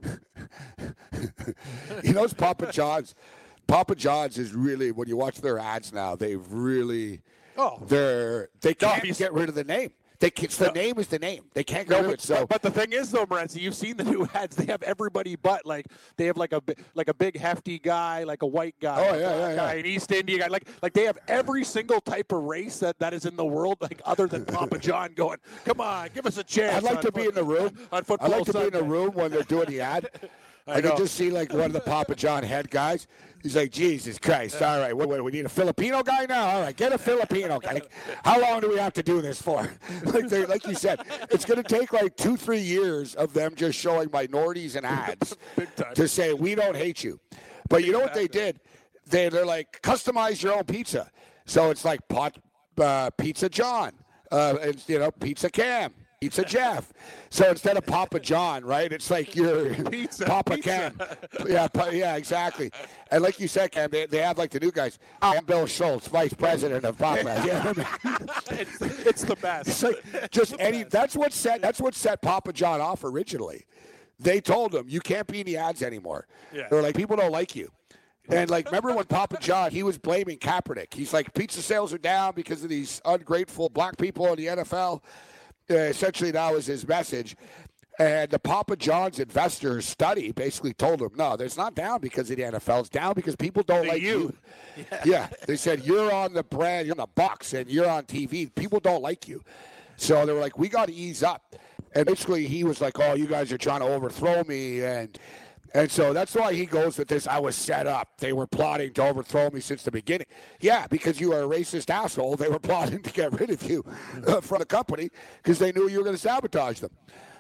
You know, it's Papa John's. Papa John's is really, when you watch their ads now, they've really, Oh. they're they can't Obviously. get rid of the name. They can, the No. name is the name. They can't get No, rid of but, it. So but the thing is, though, Morency, you've seen the new ads. They have everybody but like they have like a bi- like a big hefty guy, like a white guy, Oh, a yeah, black yeah, guy, yeah. an East India guy. Like like they have every single type of race that, that is in the world, like other than Papa John. Going, come on, give us a chance. I'd like on to be foot- in the room. on I'd football like to be in the Sunday. room when they're doing the ad. I I, know. can just see like one of the Papa John head guys. He's like, Jesus Christ! All right, what, what, we need a Filipino guy now. All right, get a Filipino guy. Like, how long do we have to do this for? like, they, like you said, it's going to take like two, three years of them just showing minorities in ads Big time. to say we don't hate you. But you know what they did? They they're like customize your own pizza. So it's like pot uh, Pizza John, uh, and you know Pizza Cam. Pizza Jeff. So instead of Papa John, right? It's like your Pizza, Papa pizza. Cam. Yeah, pa- yeah, exactly. And like you said, Cam, they, they have like the new guys. I'm Bill Schultz, Vice President of Papa. Yeah, it's, it's the best. it's like just any. That's what set. That's what set Papa John off originally. They told him you can't be in the ads anymore. Yeah. They're like people don't like you. And like, remember when Papa John, he was blaming Kaepernick. He's like, pizza sales are down because of these ungrateful black people in the N F L. Uh, essentially, that was his message. And the Papa John's investors study basically told him, no, it's not down because of the N F L. It's down because people don't The like you. you. Yeah. yeah. They said, you're on the brand, you're on the Bucks, and you're on T V. People don't like you. So they were like, we got to ease up. And basically, he was like, oh, you guys are trying to overthrow me. And and so that's why he goes with this, I was set up. They were plotting to overthrow me since the beginning. Yeah, because you are a racist asshole. They were plotting to get rid of you uh, from the company because they knew you were going to sabotage them.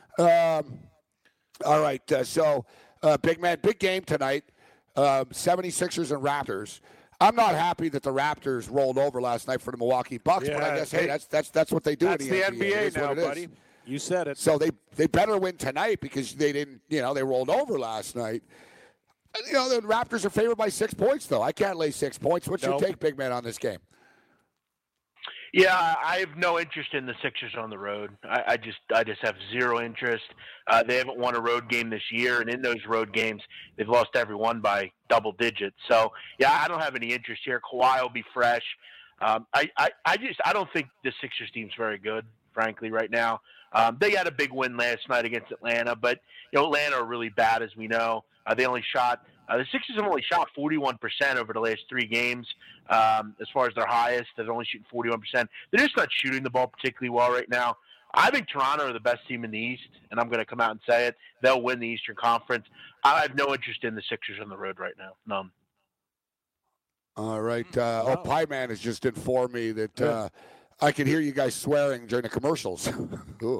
Um, all right, uh, so uh, big man, big game tonight. Um, seventy-sixers and Raptors. I'm not happy that the Raptors rolled over last night for the Milwaukee Bucks, but I Yeah, guess they- hey, that's that's that's what they do That's in the the, N B A It is now, what it is. buddy. You said it. So they they better win tonight because they didn't, you know, they rolled over last night. You know, the Raptors are favored by six points, though. I can't lay six points. What's No. your take, big man, on this game? Yeah, I have no interest in the Sixers on the road. I, I just, I just have zero interest. Uh, they haven't won a road game this year, and in those road games, they've lost every one by double digits. So, yeah, I don't have any interest here. Kawhi will be fresh. Um, I, I, I just, I don't think the Sixers team's very good, frankly, right now. Um, they had a big win last night against Atlanta, but you know, Atlanta are really bad, as we know. Uh, they only shot. Uh, the Sixers have only shot forty-one percent over the last three games. Um, as far as their highest, they're only shooting forty-one percent. They're just not shooting the ball particularly well right now. I think Toronto are the best team in the East, and I'm going to come out and say it. They'll win the Eastern Conference. I have no interest in the Sixers on the road right now. None. All right. Uh, oh, Pie Man has just informed me that uh, I can hear you guys swearing during the commercials. Ooh.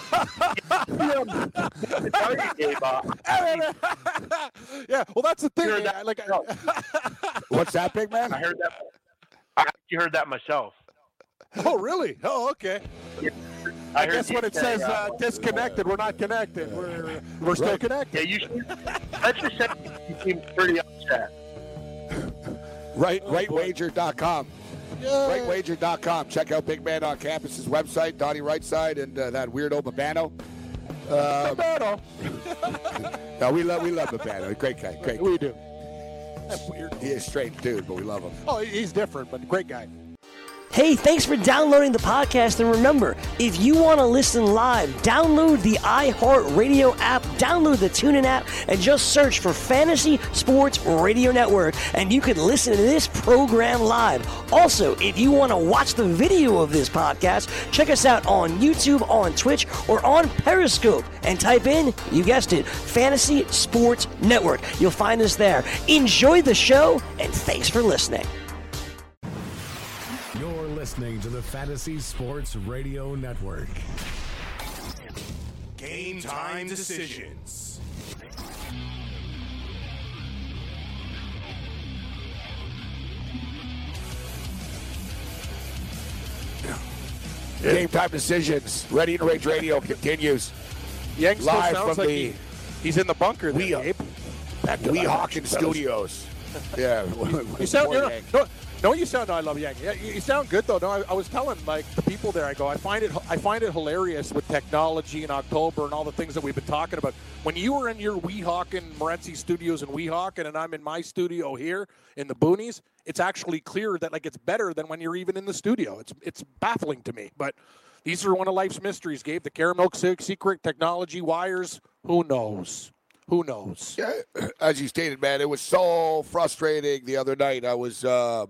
Yeah, well, that's the thing. Heard yeah, that like, What's that, big man? I heard that. I actually heard that myself. oh, really? Oh, okay. I, I heard guess you when it say, says uh, uh, disconnected, we're not connected. We're we're still Right. connected. yeah, you should. Let's just say you seem pretty upset. Right, Oh, right wager dot com. Yeah. right wager dot com. Check out Big Man on Campus's website, Donnie Rightside, and uh, that weirdo Babano. Um, Babano. no, we love we love Babano. Great guy, great. We do. That's weird. He is a strange dude, but we love him. Oh, he's different, but great guy. Hey, thanks for downloading the podcast. And remember, if you want to listen live, download the iHeartRadio app, download the TuneIn app, and just search for Fantasy Sports Radio Network, and you can listen to this program live. Also, if you want to watch the video of this podcast, check us out on YouTube, on Twitch, or on Periscope, and type in, you guessed it, Fantasy Sports Network. You'll find us there. Enjoy the show, and thanks for listening. You're listening to the Fantasy Sports Radio Network. Game time decisions. Game Time Decisions. Ready to Rage Radio continues. Yang still Live sounds from like the he, he's in the bunker there, We- Gabe. Weehawken Studios. Yeah. You sound, More you know, Yang. no, no, you sound. No, I love Yang. Yeah, you, you sound good though. No, I, I was telling like the people there. I go. I find it. I find it hilarious with technology in October and all the things that we've been talking about. When you were in your Weehawken Morency Studios in Weehawken, and I'm in my studio here in the boonies, it's actually clear that like it's better than when you're even in the studio. It's it's baffling to me, but these are one of life's mysteries. Gabe, the caramel secret, technology, wires. Who knows? Who knows? Yeah, as you stated, man, it was so frustrating the other night. I was um,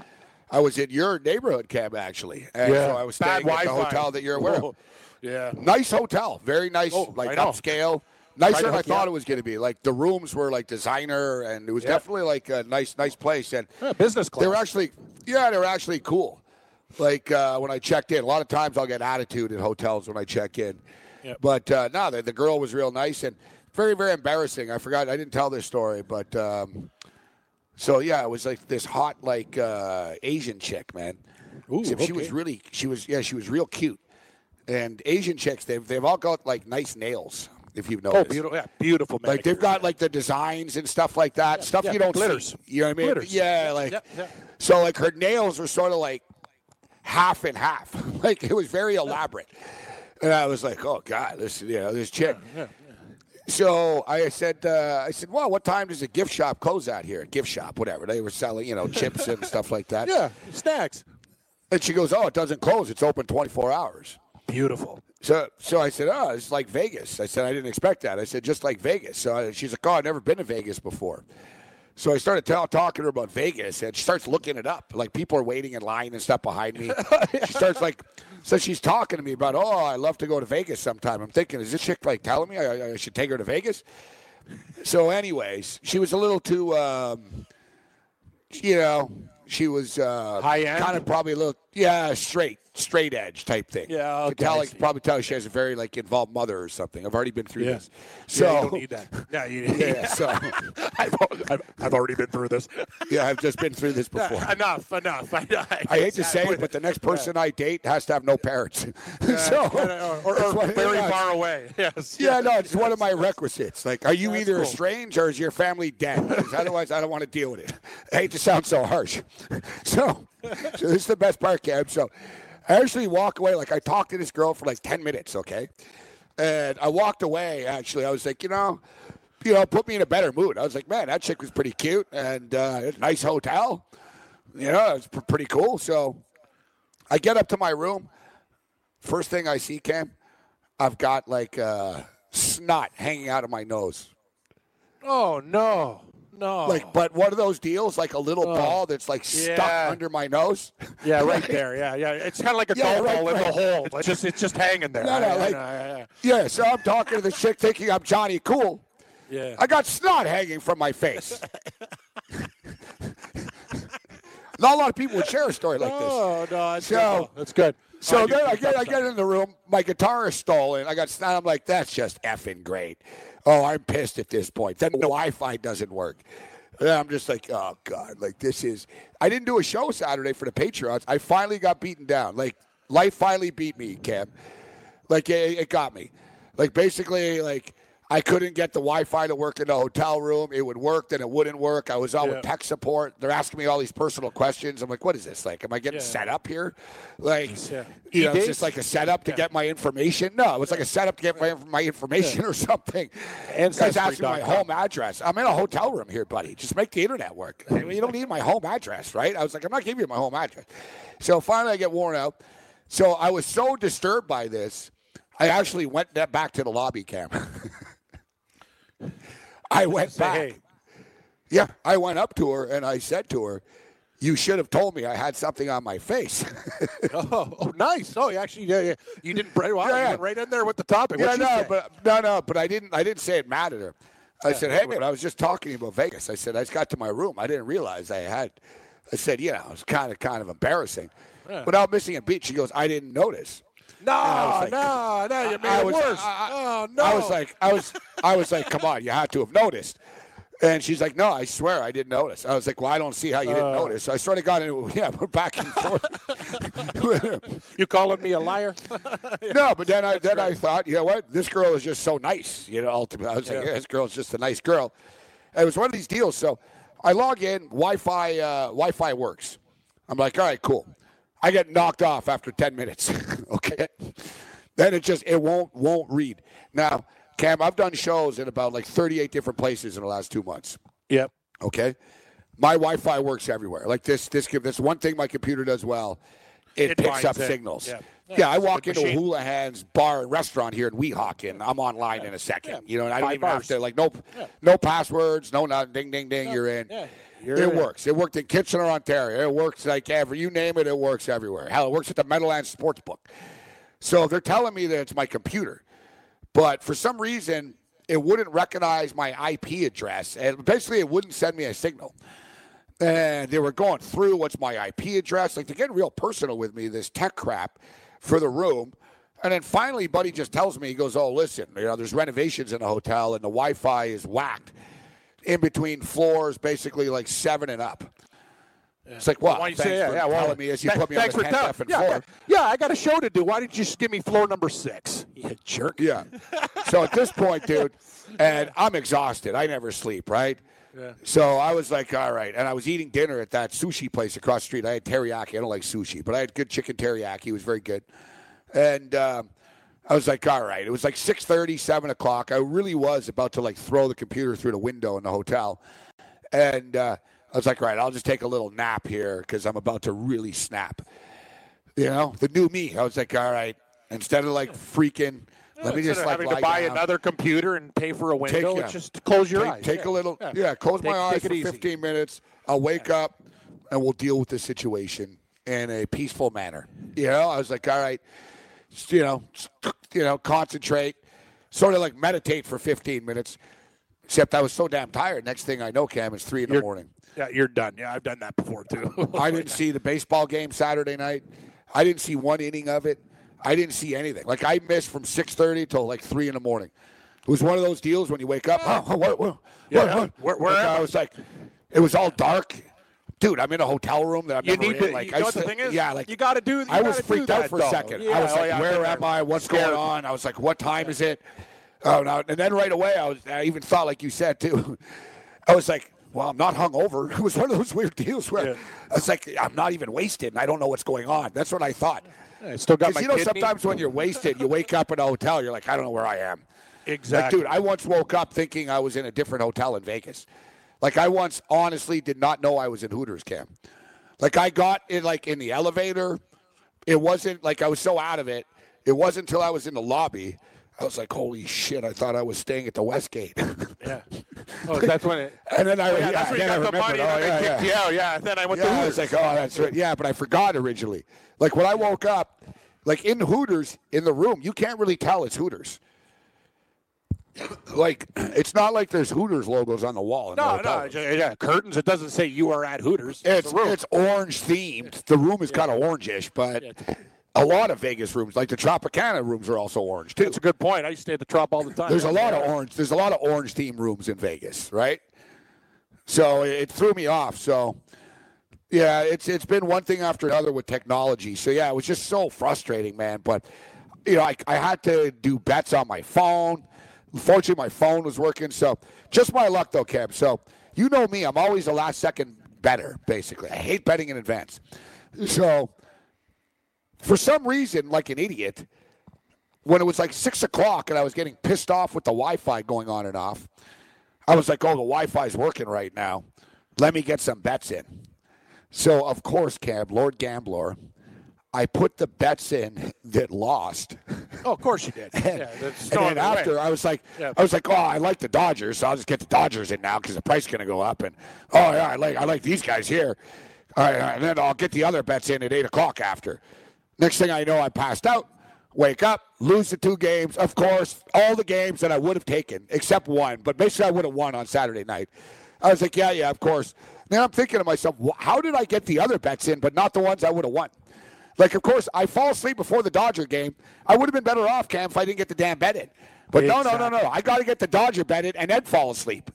I was in your neighborhood, Cam, actually. And Yeah. so I was Bad staying at the Wi-Fi. hotel that you're aware of. Oh, yeah. Nice hotel. Very nice, Oh, like I know. upscale. Nicer Try to than I hook you thought up. it was going to be. Like the rooms were like designer, and it was Yeah. definitely like a nice, nice place. And Yeah, business class. they were actually, yeah, they were actually cool. Like uh, when I checked in, a lot of times I'll get attitude at hotels when I check in. Yep. But uh, no, the, the girl was real nice and very, very embarrassing. I forgot, I didn't tell this story, but um, so yeah, it was like this hot, like uh, Asian chick, man. Ooh, Except She okay. was really, she was, yeah, she was real cute. And Asian chicks, they've they've all got like nice nails. If you've Oh, noticed, beautiful! Yeah, beautiful. like they've manicure. got like the designs and stuff like that, stuff yeah, you don't glitters. see. You know what I mean? Glitters. Yeah, like Yeah, yeah. so like her nails were sort of like half and half. Like it was very elaborate. And I was like, oh God, this you know this chick. Yeah, So I said, uh, I said, well, what time does a gift shop close out here? Gift shop, whatever. They were selling, you know, chips and stuff like that. yeah, snacks. And she goes, oh, it doesn't close. It's open twenty-four hours. Beautiful. So, so I said, oh, it's like Vegas. I said, I didn't expect that. I said, just like Vegas. So I, she's like, oh, I've never been to Vegas before. So I started tell, talking to her about Vegas, and she starts looking it up. Like people are waiting in line and stuff behind me. She starts like, so she's talking to me about, oh, I love to go to Vegas sometime. I'm thinking, is this chick like telling me I, I should take her to Vegas? So, anyways, she was a little too, um, you know, she was uh, High end? kind of probably a little, yeah, straight, straight edge type thing. Yeah, Could okay, tell, I like, see. probably tell she has a very like involved mother or something. I've already been through Yeah. this. So yeah, you don't need that. Yeah, you, yeah, so I've, I've, I've already been through this. yeah, I've just been through this before. Yeah, enough, enough. I, I, I hate to say it, but the next person I date has to have no parents. so, or, or, that's or what- very yeah. far away. Yes. Yeah, no, it's one of my requisites. Like, are you That's either cool. estranged or is your family dead? 'Cause otherwise, I don't want to deal with it. I hate to sound so harsh. So, so this is the best part, Cam. So, I actually walk away. Like, I talked to this girl for like ten minutes, okay? And I walked away, actually. I was like, you know, you know, put me in a better mood. I was like, man, that chick was pretty cute and uh, nice hotel. You know, it was pr- pretty cool. So, I get up to my room. First thing I see, Cam, I've got like uh, snot hanging out of my nose. Oh no, no. Like, but one of those deals, like a little Oh. ball that's like stuck Yeah. under my nose. yeah, right there. Yeah, yeah. It's kind of like a Yeah, golf right, ball in the right. hole. It's just, it's just hanging there. No, no, I- I like- know, yeah, yeah. Yeah, so I'm talking to the chick thinking I'm Johnny Cool. Yeah. I got snot hanging from my face. Not a lot of people would share a story like this. Oh no, it's So- good. though. That's good. So I do then I think get I that's get in the room. My guitar is stolen. I got snot. I'm like, that's just effing great. Oh, I'm pissed at this point. Then the Wi-Fi doesn't work. And I'm just like, oh God, like this is. I didn't do a show Saturday for the Patreons. I finally got beaten down. Like life finally beat me, Cam. Like it, it got me. Like basically, like I couldn't get the Wi-Fi to work in the hotel room. It would work, then it wouldn't work. I was on Yeah. with tech support. They're asking me all these personal questions. I'm like, what is this? Like, am I getting Yeah. set up here? Like, Yeah. you know, it's E-dates? just like a setup to Yeah. get my information. No, it was like a setup to get my, my information or something. Guys asked me my Ancestry dot com. home address. I'm in a hotel room here, buddy. Just make the internet work. I mean, you don't need my home address, right? I was like, I'm not giving you my home address. So finally I get worn out. So I was so disturbed by this, I actually went that back to the lobby, Cam. I went Say, back. hey. Yeah, I went up to her and I said to her, you should have told me I had something on my face. Oh, oh, nice. Oh, you actually, yeah, yeah. You didn't. Wow, Yeah, you yeah. went right in there with the topic. Yeah, What'd you no, say? but no, no, but I didn't. I didn't say it mad at her. I said, "Hey, man, I was just talking about Vegas." I said, "I just got to my room. I didn't realize I had." I said, "You know, it was kind of, kind of embarrassing." Yeah. Without missing a beat, she goes, "I didn't notice." No, I was like- no, no, you made I it was, worse. I, I- oh no. I was like, I was, I was like, "Come on, you had to have noticed." And she's like, no, I swear I didn't notice. I was like, well, I don't see how you didn't Uh. notice. So I sort of got into, yeah, we're back and forth. You calling me a liar? No, but then I then I thought, you know what? This girl is just so nice. You know, ultimately, I was like, Yeah. yeah, this girl's just a nice girl. And it was one of these deals. So I log in, Wi-Fi, uh, Wi-Fi works. I'm like, all right, cool. I get knocked off after ten minutes. Okay, then it just it won't won't read. Now, Cam, I've done shows in about like thirty-eight different places in the last two months. Yep. Okay, my Wi-Fi works everywhere. Like this, this, this one thing my computer does well. It, It picks finds up it. signals. Yeah. Yeah, Yeah, I it's a walk good into a machine. Houlihan's bar and restaurant here in Weehawken. I'm online in a second. Yeah. You know, and I don't Five even have bars. to like no, Yeah. no passwords, no nothing. Ding, ding, ding. You're in. Yeah. You're it in. works. It worked in Kitchener, Ontario. It works like ever. You name it, it works everywhere. Hell, it works at the Meadowlands Sportsbook. So they're telling me that it's my computer, but for some reason it wouldn't recognize my I P address, and basically it wouldn't send me a signal. And they were going through what's my I P address. Like, they're getting real personal with me, this tech crap for the room. And then finally, Buddy just tells me, he goes, oh, listen, you know, there's renovations in the hotel, and the Wi-Fi is whacked in between floors, basically like seven and up. It's like, well, Why you thanks say yeah, for yeah, well, telling me as you th- put me on thanks the for tenth telling- effing yeah, floor. Yeah, I got a show to do. Why didn't you just give me floor number six? You jerk. Yeah. So at this point, dude, and I'm exhausted. I never sleep, right? Yeah. So I was like, all right. And I was eating dinner at that sushi place across the street. I had teriyaki. I don't like sushi, but I had good chicken teriyaki. It was very good. And um, I was like, all right. It was like six thirty, seven o'clock. I really was about to, like, throw the computer through the window in the hotel. And uh, I was like, all right, I'll just take a little nap here because I'm about to really snap. You know, the new me. I was like, all right, instead of, like, freaking – let me Instead just of like having lie to buy down. another computer and pay for a window, yeah. it's just close your take, eyes. Take yeah. a little, yeah. yeah. close Take- my eyes take it for easy. fifteen minutes. I'll wake up, and we'll deal with the situation in a peaceful manner. You know, I was like, all right, just, you know, just, you know, concentrate, sort of like meditate for fifteen minutes. Except I was so damn tired. Next thing I know, Cam, it's three in the You're- morning. Yeah, you're done. Yeah, I've done that before too. I didn't see the baseball game Saturday night. I didn't see one inning of it. I didn't see anything. Like, I missed from six thirty till like three in the morning. It was one of those deals when you wake up. Oh, what? What? Yeah, what, where- where Like, am I I? was like, it was all dark. Dude, I'm in a hotel room that I've You never need in. to. Like, you know I what the said- thing is? Yeah, like you got to do. You I was gotta freaked do out that, for a though. second. Yeah, I was oh, like, yeah, I've where been am there. I? What's going Scared. on? I was like, what time is it? Oh, no. And then right away, I was. I even thought, like you said too. I was like, well, I'm not hungover. It was one of those weird deals where Yeah. I was like, I'm not even wasted, and I don't know what's going on. That's what I thought. I still got my Because you know, kidney. sometimes when you're wasted, you wake up in a hotel, you're like, I don't know where I am. Exactly. Like, dude, I once woke up thinking I was in a different hotel in Vegas. Like, I once honestly did not know I was in Hooters, Cam. Like, I got in, like, in the elevator. It wasn't, like, I was so out of it. It wasn't until I was in the lobby. I was like, holy shit, I thought I was staying at the Westgate. Yeah. Oh, that's when it. And then I, Oh, yeah, yeah, that's when you then I got the remembered, money, oh, and then yeah, they yeah. kicked you out. Yeah, and then I went Yeah, to I Hooters. was like, oh, that's right. Yeah, but I forgot originally. Like, when I woke up, like, in Hooters, in the room, you can't really tell it's Hooters. Like, it's not like there's Hooters logos on the wall. in the No, hotel no, room. ju- yeah, curtains. It doesn't say you are at Hooters. It's the room. it's orange themed. The room is kind of orangish, but a lot of Vegas rooms, like the Tropicana rooms, are also orange too. That's a good point. I used to stay at the Trop all the time. There's a lot of Yeah. orange. There's a lot of orange themed rooms in Vegas, right? So it, it threw me off. So yeah, it's it's been one thing after another with technology. So yeah, it was just so frustrating, man. But you know, I I had to do bets on my phone. Fortunately, my phone was working. So just my luck, though, Kev. So you know me, I'm always a last second better. Basically, I hate betting in advance. So for some reason, like an idiot, when it was like six o'clock and I was getting pissed off with the Wi-Fi going on and off, I was like, oh, the Wi-Fi's working right now. Let me get some bets in. So, of course, Cam, Lord Gambler, I put the bets in that lost. Oh, of course you did. And, yeah, that's and no then other way. after, I was like, Yeah. I was like, oh, I like the Dodgers, so I'll just get the Dodgers in now because the price is going to go up. And oh yeah, I like I like these guys here. All right, all right, and then I'll get the other bets in at eight o'clock after. Next thing I know, I passed out. Wake up, lose the two games. Of course, all the games that I would have taken, except one, but basically I would have won on Saturday night. I was like, yeah, yeah, of course. Then I'm thinking to myself, how did I get the other bets in, but not the ones I would have won? Like, of course, I fall asleep before the Dodger game. I would have been better off, Cam, if I didn't get the damn bet in. But no, no, no, no. I got to get the Dodger bet in and then fall asleep.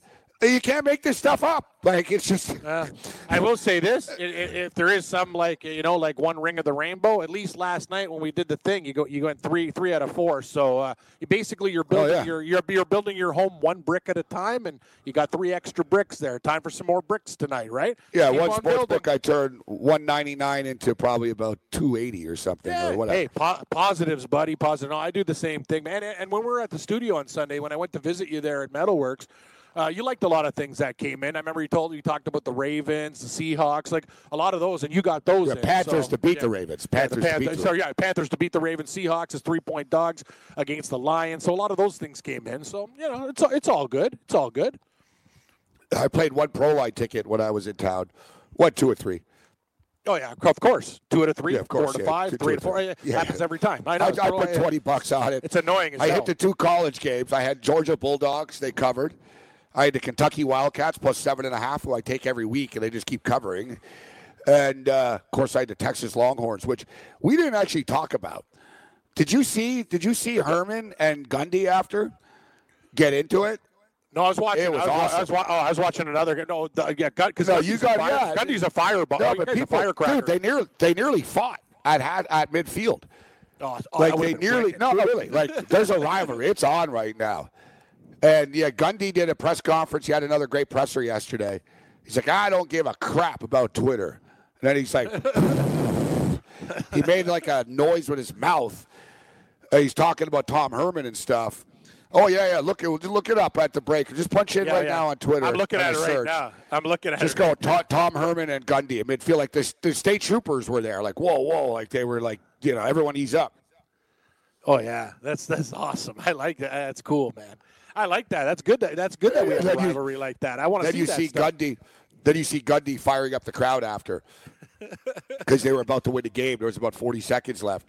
You can't make this stuff up. Like, it's just. Uh, I will say this: if, if there is some like you know, like one ring of the rainbow, at least last night when we did the thing, you go you went three three out of four. So uh, you basically you're building oh, yeah. your you're you're building your home one brick at a time, and you got three extra bricks there. Time for some more bricks tonight, right? Yeah, Keep one on sports building. book I turned one ninety-nine into probably about two eighty or something Yeah. or whatever. Hey, po- positives, buddy. Positive. No, I do the same thing, man. And, and when we were at the studio on Sunday, when I went to visit you there at Metalworks. Uh, you liked a lot of things that came in. I remember you told you talked about the Ravens, the Seahawks, like a lot of those, and you got those. Yeah, in, Panthers so, to beat yeah. the Ravens. Yeah, Panthers the to beat Panthers. the Sorry, yeah, Panthers to beat the Ravens. Seahawks as three-point dogs against the Lions. So a lot of those things came in. So you know, it's it's all good. It's all good. I played one pro light ticket when I was in town. What, two or three? Oh yeah, of course. Two out of three, Yeah, of course, four to yeah. five, Two- three two to four. or It three. Yeah. happens every time. I know. I, it's I totally- put twenty bucks on it. It's annoying as I hell. hit the two college games. I had Georgia Bulldogs. They covered. I had the Kentucky Wildcats plus seven and a half, who I take every week, and they just keep covering. And, uh, of course, I had the Texas Longhorns, which we didn't actually talk about. Did you see Did you see Herman and Gundy after get into it? No, I was watching. It was I was, awesome. I was, wa- oh, I was watching another. No, the, yeah, because No, you got- fire, yeah. Gundy's a fireball. No, oh, but you guys people, a firecracker. dude, they nearly they nearly fought at at, at midfield. Oh, oh, Like that they would've been nearly wicked. no, no, really. Like there's a rivalry. It's on right now. And yeah, Gundy did a press conference. He had another great presser yesterday. He's like, I don't give a crap about Twitter. And then he's like, he made like a noise with his mouth. Uh, he's talking about Tom Herman and stuff. Oh yeah, yeah. Look it, look it up at the break. Just punch in Yeah, right yeah. now on Twitter. I'm looking and at it right search. now. I'm looking at Just it. go right now. Tom, Tom Herman and Gundy. I mean, feel like the the state troopers were there. Like whoa, whoa. Like they were like you know everyone ease up. Oh yeah, that's that's awesome. I like that. That's cool, man. I like that. That's good. That, that's good that we have a Then you- rivalry like that. I want to Then see you that see stuff. Gundy. Then you see Gundy firing up the crowd after because they were about to win the game. There was about forty seconds left.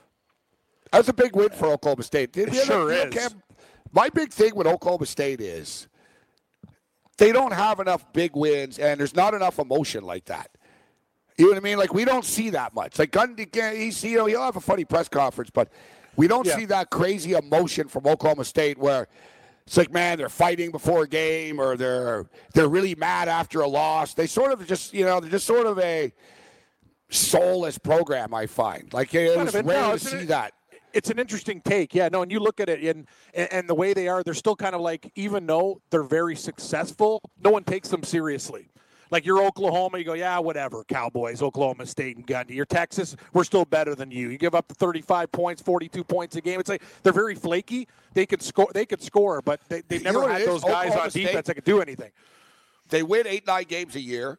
That's a big win for Oklahoma State. Did It you ever- sure you know, is. Cam, my big thing with Oklahoma State is they don't have enough big wins, and there's not enough emotion like that. You know what I mean? Like we don't see that much. Like Gundy, he's you know he'll have a funny press conference, but we don't Yeah. see that crazy emotion from Oklahoma State where. It's like, man, they're fighting before a game, or they're they're really mad after a loss. They sort of just, you know, they're just sort of a soulless program. I find like it Kind was of, rare no, to it's an- see that. It's an interesting take, yeah. No, and you look at it, and, and and the way they are, they're still kind of like, even though they're very successful, no one takes them seriously. Like you're Oklahoma, you go, yeah, whatever, Cowboys, Oklahoma State, and Gundy. You're Texas, we're still better than you. You give up thirty-five points, forty-two points a game. It's like they're very flaky. They could score, they could score, but they they You never know what had it is? those guys Oklahoma on State- defense that could do anything. They win eight, nine games a year,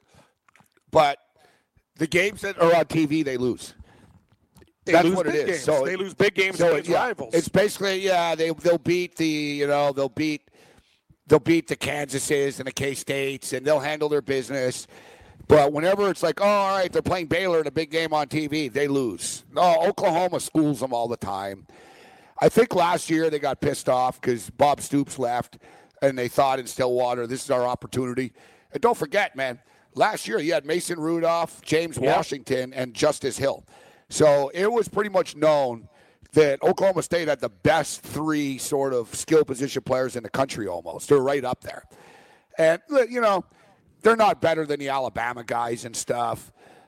but the games that are on T V, they lose. They That's lose what it big is. games. So they it- lose big games So against yeah, rivals. it's basically yeah, they they'll beat the you know they'll beat they'll beat the Kansases and the K States, and they'll handle their business. But whenever it's like, oh, all right, they're playing Baylor in a big game on T V, they lose. No, Oklahoma schools them all the time. I think last year they got pissed off because Bob Stoops left, and they thought in Stillwater, this is our opportunity. And don't forget, man, last year you had Mason Rudolph, James Yeah. Washington, and Justice Hill. So it was pretty much known that Oklahoma State had the best three sort of skill position players in the country almost. They're right up there. And, you know, they're not better than the Alabama guys and stuff,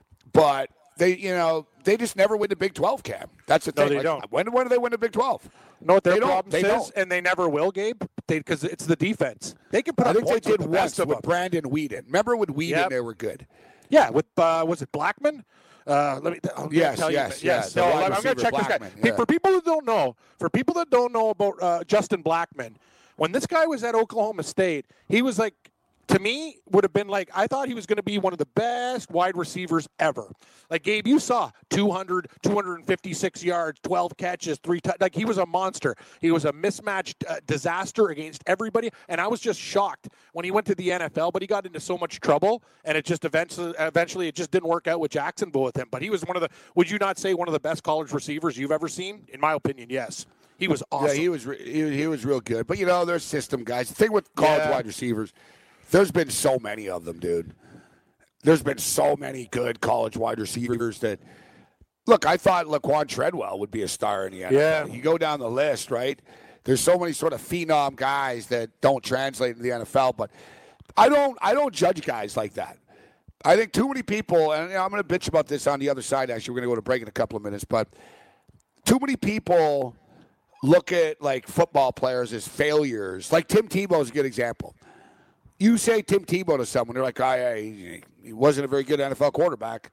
but they, you know, they just never win the Big twelve, Cam. That's the No, thing. they Like, don't. When, when do they win the Big twelve? You know what their They don't. problem They is, don't. and they never will, Gabe, because it's the defense. They can put I up think they points with did the best once of with them. Brandon Whedon. Remember with Whedon, Yep. they were good. Yeah, with uh, was it Blackman? Uh, let me. I'm gonna Yes, tell yes, you, yeah, yes. the No, wide I'm going to receiver check this Blackman, guy. yeah. For people that don't know, for people that don't know about uh, Justin Blackman, when this guy was at Oklahoma State, he was like, to me, would have been like, I thought he was going to be one of the best wide receivers ever. Like, Gabe, you saw two hundred, two fifty-six yards, twelve catches, three touchdowns. Like, he was a monster. He was a mismatched uh, disaster against everybody. And I was just shocked when he went to the N F L, but he got into so much trouble, and it just eventually, eventually it just didn't work out with Jacksonville with him. But he was one of the, would you not say one of the best college receivers you've ever seen? In my opinion, yes. He was awesome. Yeah, he was re- he, he was real good. But, you know, there's system guys. The thing with college Yeah. wide receivers, there's been so many of them, dude. There's been so many good college wide receivers that, look, I thought Laquan Treadwell would be a star in the N F L. Yeah. You go down the list, right? There's so many sort of phenom guys that don't translate in the N F L. But I don't I don't judge guys like that. I think too many people, and you know, I'm going to bitch about this on the other side. Actually, we're going to go to break in a couple of minutes, but too many people look at like football players as failures. Like Tim Tebow is a good example. You say Tim Tebow to someone, they're like, "I, I he wasn't a very good N F L quarterback."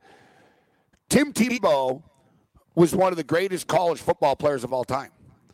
Tim Tebow was one of the greatest college football players of all time.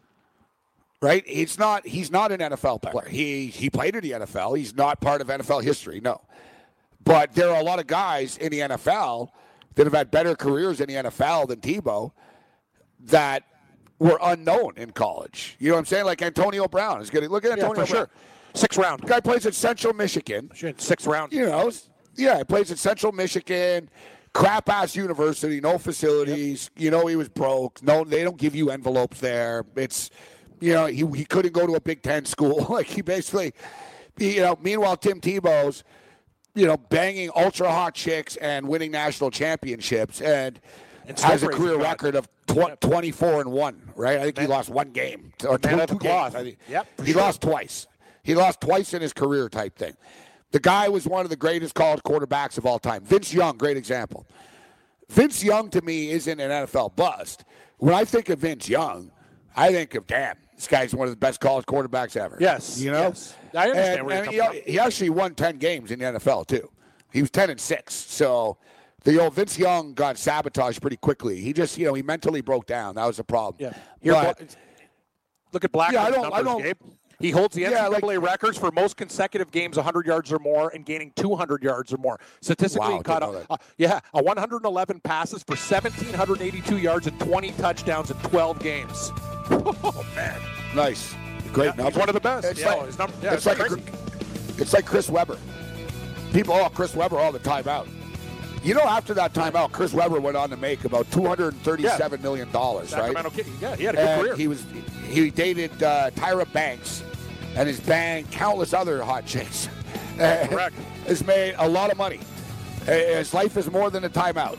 Right? He's not he's not an N F L player. He he played in the N F L. He's not part of N F L history, no. But there are a lot of guys in the N F L that have had better careers in the N F L than Tebow that were unknown in college. You know what I'm saying? Like Antonio Brown is good. Look at Antonio yeah, for Brown. Sure. Sixth round. Guy plays at Central Michigan. Sixth round. You know, yeah, he plays at Central Michigan. Crap-ass university, no facilities. Yep. You know, he was broke. No, they don't give you envelopes there. It's, you know, he he couldn't go to a Big Ten school. Like, he basically, you know, meanwhile, Tim Tebow's, you know, banging ultra-hot chicks and winning national championships and, and has a career record of tw- twenty-four and one, right? I think Man. he lost one game. Or two, two games. I think. Yep, he sure. lost twice. He lost twice in his career type thing. The guy was one of the greatest college quarterbacks of all time. Vince Young, great example. Vince Young, to me, isn't an N F L bust. When I think of Vince Young, I think of, damn, this guy's one of the best college quarterbacks ever. Yes. You know? Yes. I understand and, where you're and coming he, from. he actually won ten games in the N F L, too. He was ten and six. So the old Vince Young got sabotaged pretty quickly. He just, you know, he mentally broke down. That was the problem. Yeah. You're but, look at Blackman's yeah, I don't, numbers, I don't, Gabe. He holds the N C double A yeah, like, records for most consecutive games, one hundred yards or more, and gaining two hundred yards or more. Statistically, wow, he caught a, uh, yeah, a one hundred eleven passes for one thousand seven hundred eighty-two yards and twenty touchdowns in twelve games. Oh, man. Nice. Great yeah, he's one of the best. It's yeah, like, his number, yeah, it's, it's like a, it's like Chris Webber. People, oh, Chris Webber, all the timeout. You know, after that timeout, Chris Webber went on to make about two hundred thirty-seven yeah. million dollars, right? Yeah, he had a good and career. He was he dated uh, Tyra Banks, and has banged countless other hot chicks. Correct. Has made a lot of money. His life is more than a timeout.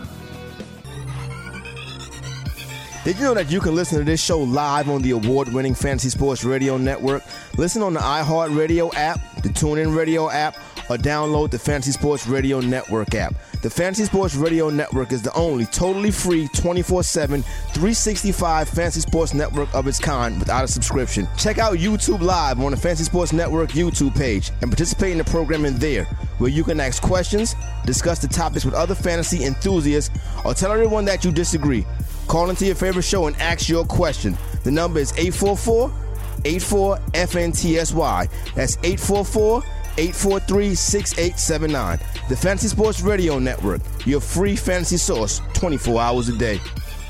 Did you know that you can listen to this show live on the award-winning Fantasy Sports Radio Network? Listen on the iHeartRadio app, the TuneIn Radio app, or download the Fantasy Sports Radio Network app. The Fantasy Sports Radio Network is the only totally free twenty-four seven, three sixty-five fantasy sports network of its kind without a subscription. Check out YouTube Live on the Fantasy Sports Network YouTube page and participate in the programming there, where you can ask questions, discuss the topics with other fantasy enthusiasts, or tell everyone that you disagree. Call into your favorite show and ask your question. The number is eight four four, eight four, F N T S Y. That's eight four four, eight four three, six eight seven nine. The Fantasy Sports Radio Network, your free fantasy source twenty-four hours a day.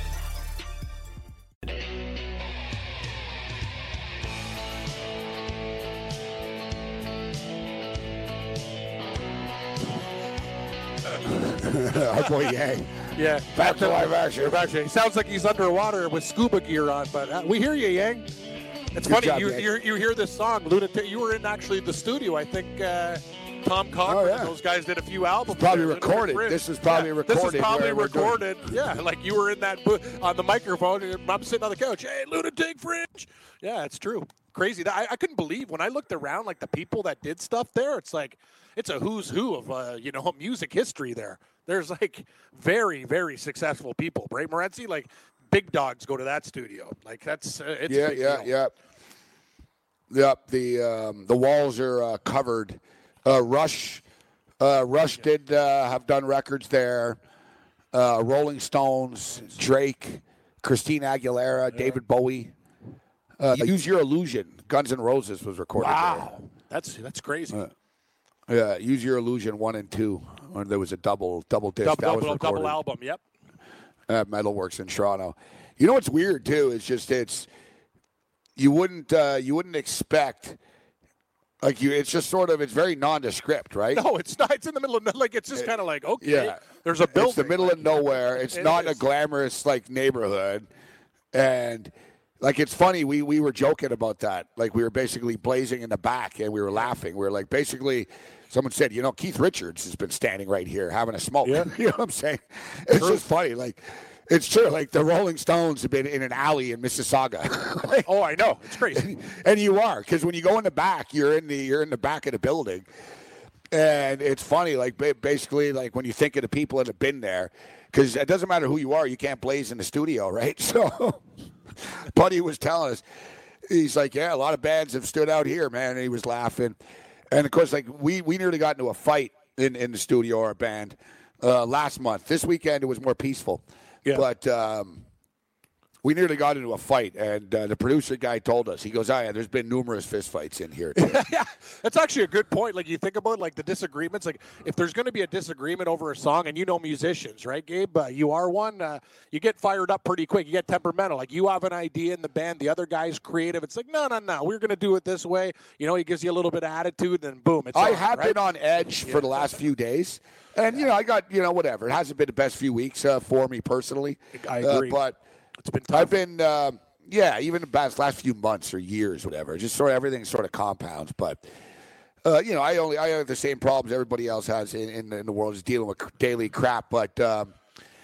Our boy Yang. Yeah. Back to live action. He sounds like he's underwater with scuba gear on, but uh, we hear you, Yang. It's Good funny, job, you, Yang. you you hear this song, Lunatic. You were in actually the studio, I think. Uh, Tom Cochran Oh, yeah. and those guys did a few albums. Probably there, Lunatic recorded. Fringe. This was probably yeah, recorded This was probably where we're doing- recorded. Yeah, like you were in that booth on the microphone, and I'm sitting on the couch. Hey, Lunatic Fringe. Yeah, it's true. Crazy. I, I couldn't believe when I looked around, like the people that did stuff there. It's like it's a who's who of uh, you know music history there. There's like very very successful people. Right, Morency? Like big dogs go to that studio. Like that's uh, it's Yeah, a big yeah, deal. yeah. Yep, the um, the walls are uh, covered. Uh, Rush, uh, Rush did uh, have done records there. Uh, Rolling Stones, Drake, Christina Aguilera, yeah. David Bowie. Uh, Use Your Illusion, Guns N' Roses was recorded Wow, there. that's that's crazy. Uh, yeah, Use Your Illusion one and two. When there was a double double disc double, that double, was recorded double album. Yep. At Metalworks in Toronto. You know what's weird too? It's just it's. You wouldn't uh, you wouldn't expect like you it's just sort of it's very nondescript, right? No, it's not. It's in the middle of like it's just kind of like okay. Yeah. There's a building. It's the middle like, of nowhere. It's it not is. a glamorous like neighborhood, and like it's funny. We we were joking about that. Like we were basically blazing in the back, and we were laughing. We were like basically. Someone said, you know, Keith Richards has been standing right here having a smoke. Yeah. You know what I'm saying? It's True. just funny. Like. It's true. Like the Rolling Stones have been in an alley in Mississauga. Like, oh, I know. It's crazy. and you are because when you go in the back, you're in the you're in the back of the building, And it's funny, like ba- basically, like when you think of the people that have been there, because it doesn't matter who you are, you can't blaze in the studio, right? So, Buddy was telling us, he's like, yeah, a lot of bands have stood out here, man. And he was laughing, and of course, like we we nearly got into a fight in, in the studio, our band, uh, last month. This weekend it was more peaceful, yeah. but. Um, We nearly got into a fight, and uh, the producer guy told us. He goes, "Oh yeah, there's been numerous fistfights in here." Yeah, that's actually a good point. Like you think about like the disagreements. Like if there's going to be a disagreement over a song, and you know musicians, right, Gabe? Uh, you are one. Uh, you get fired up pretty quick. You get temperamental. Like you have an idea in the band, the other guy's creative. It's like no, no, no. We're going to do it this way. You know, he gives you a little bit of attitude, and boom, it's. I on, have right? been on edge yeah. for the last few days, and you know, I got you know whatever. It hasn't been the best few weeks uh, for me personally. I agree, uh, but. It's been tough. I've been, uh, yeah, even the past last few months or years, whatever. Just sort of everything sort of compounds. But uh, you know, I only I have the same problems everybody else has in, in, in the world, is dealing with daily crap. But um,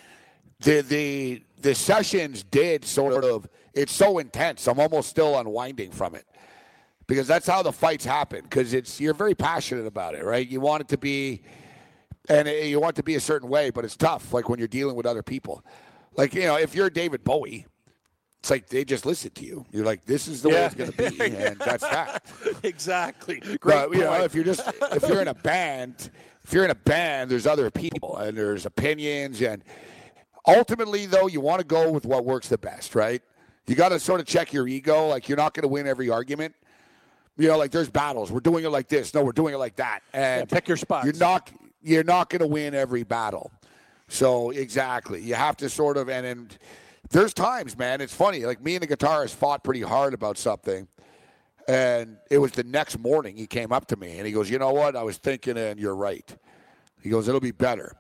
the the the sessions did sort of. It's so intense. I'm almost still unwinding from it because that's how the fights happen. Because it's you're very passionate about it, right? You want it to be, and it, you want it to be a certain way, but it's tough. Like when you're dealing with other people. Like, you know, if you're David Bowie, it's like they just listen to you. You're like, this is the yeah. way it's going to be, and that's that. Exactly. Great but, you know, point. if you're just if you're in a band, if you're in a band, there's other people and there's opinions, and ultimately, though, you want to go with what works the best, right? You got to sort of check your ego. Like, you're not going to win every argument. You know, like there's battles. We're doing it like this. No, we're doing it like that. And yeah, pick your spots. You're not you're not going to win every battle. So, exactly. You have to sort of, and, and there's times, man, it's funny. Like, me and the guitarist fought pretty hard about something, and it was the next morning he came up to me, and he goes, you know what? I was thinking, and you're right. He goes, it'll be better.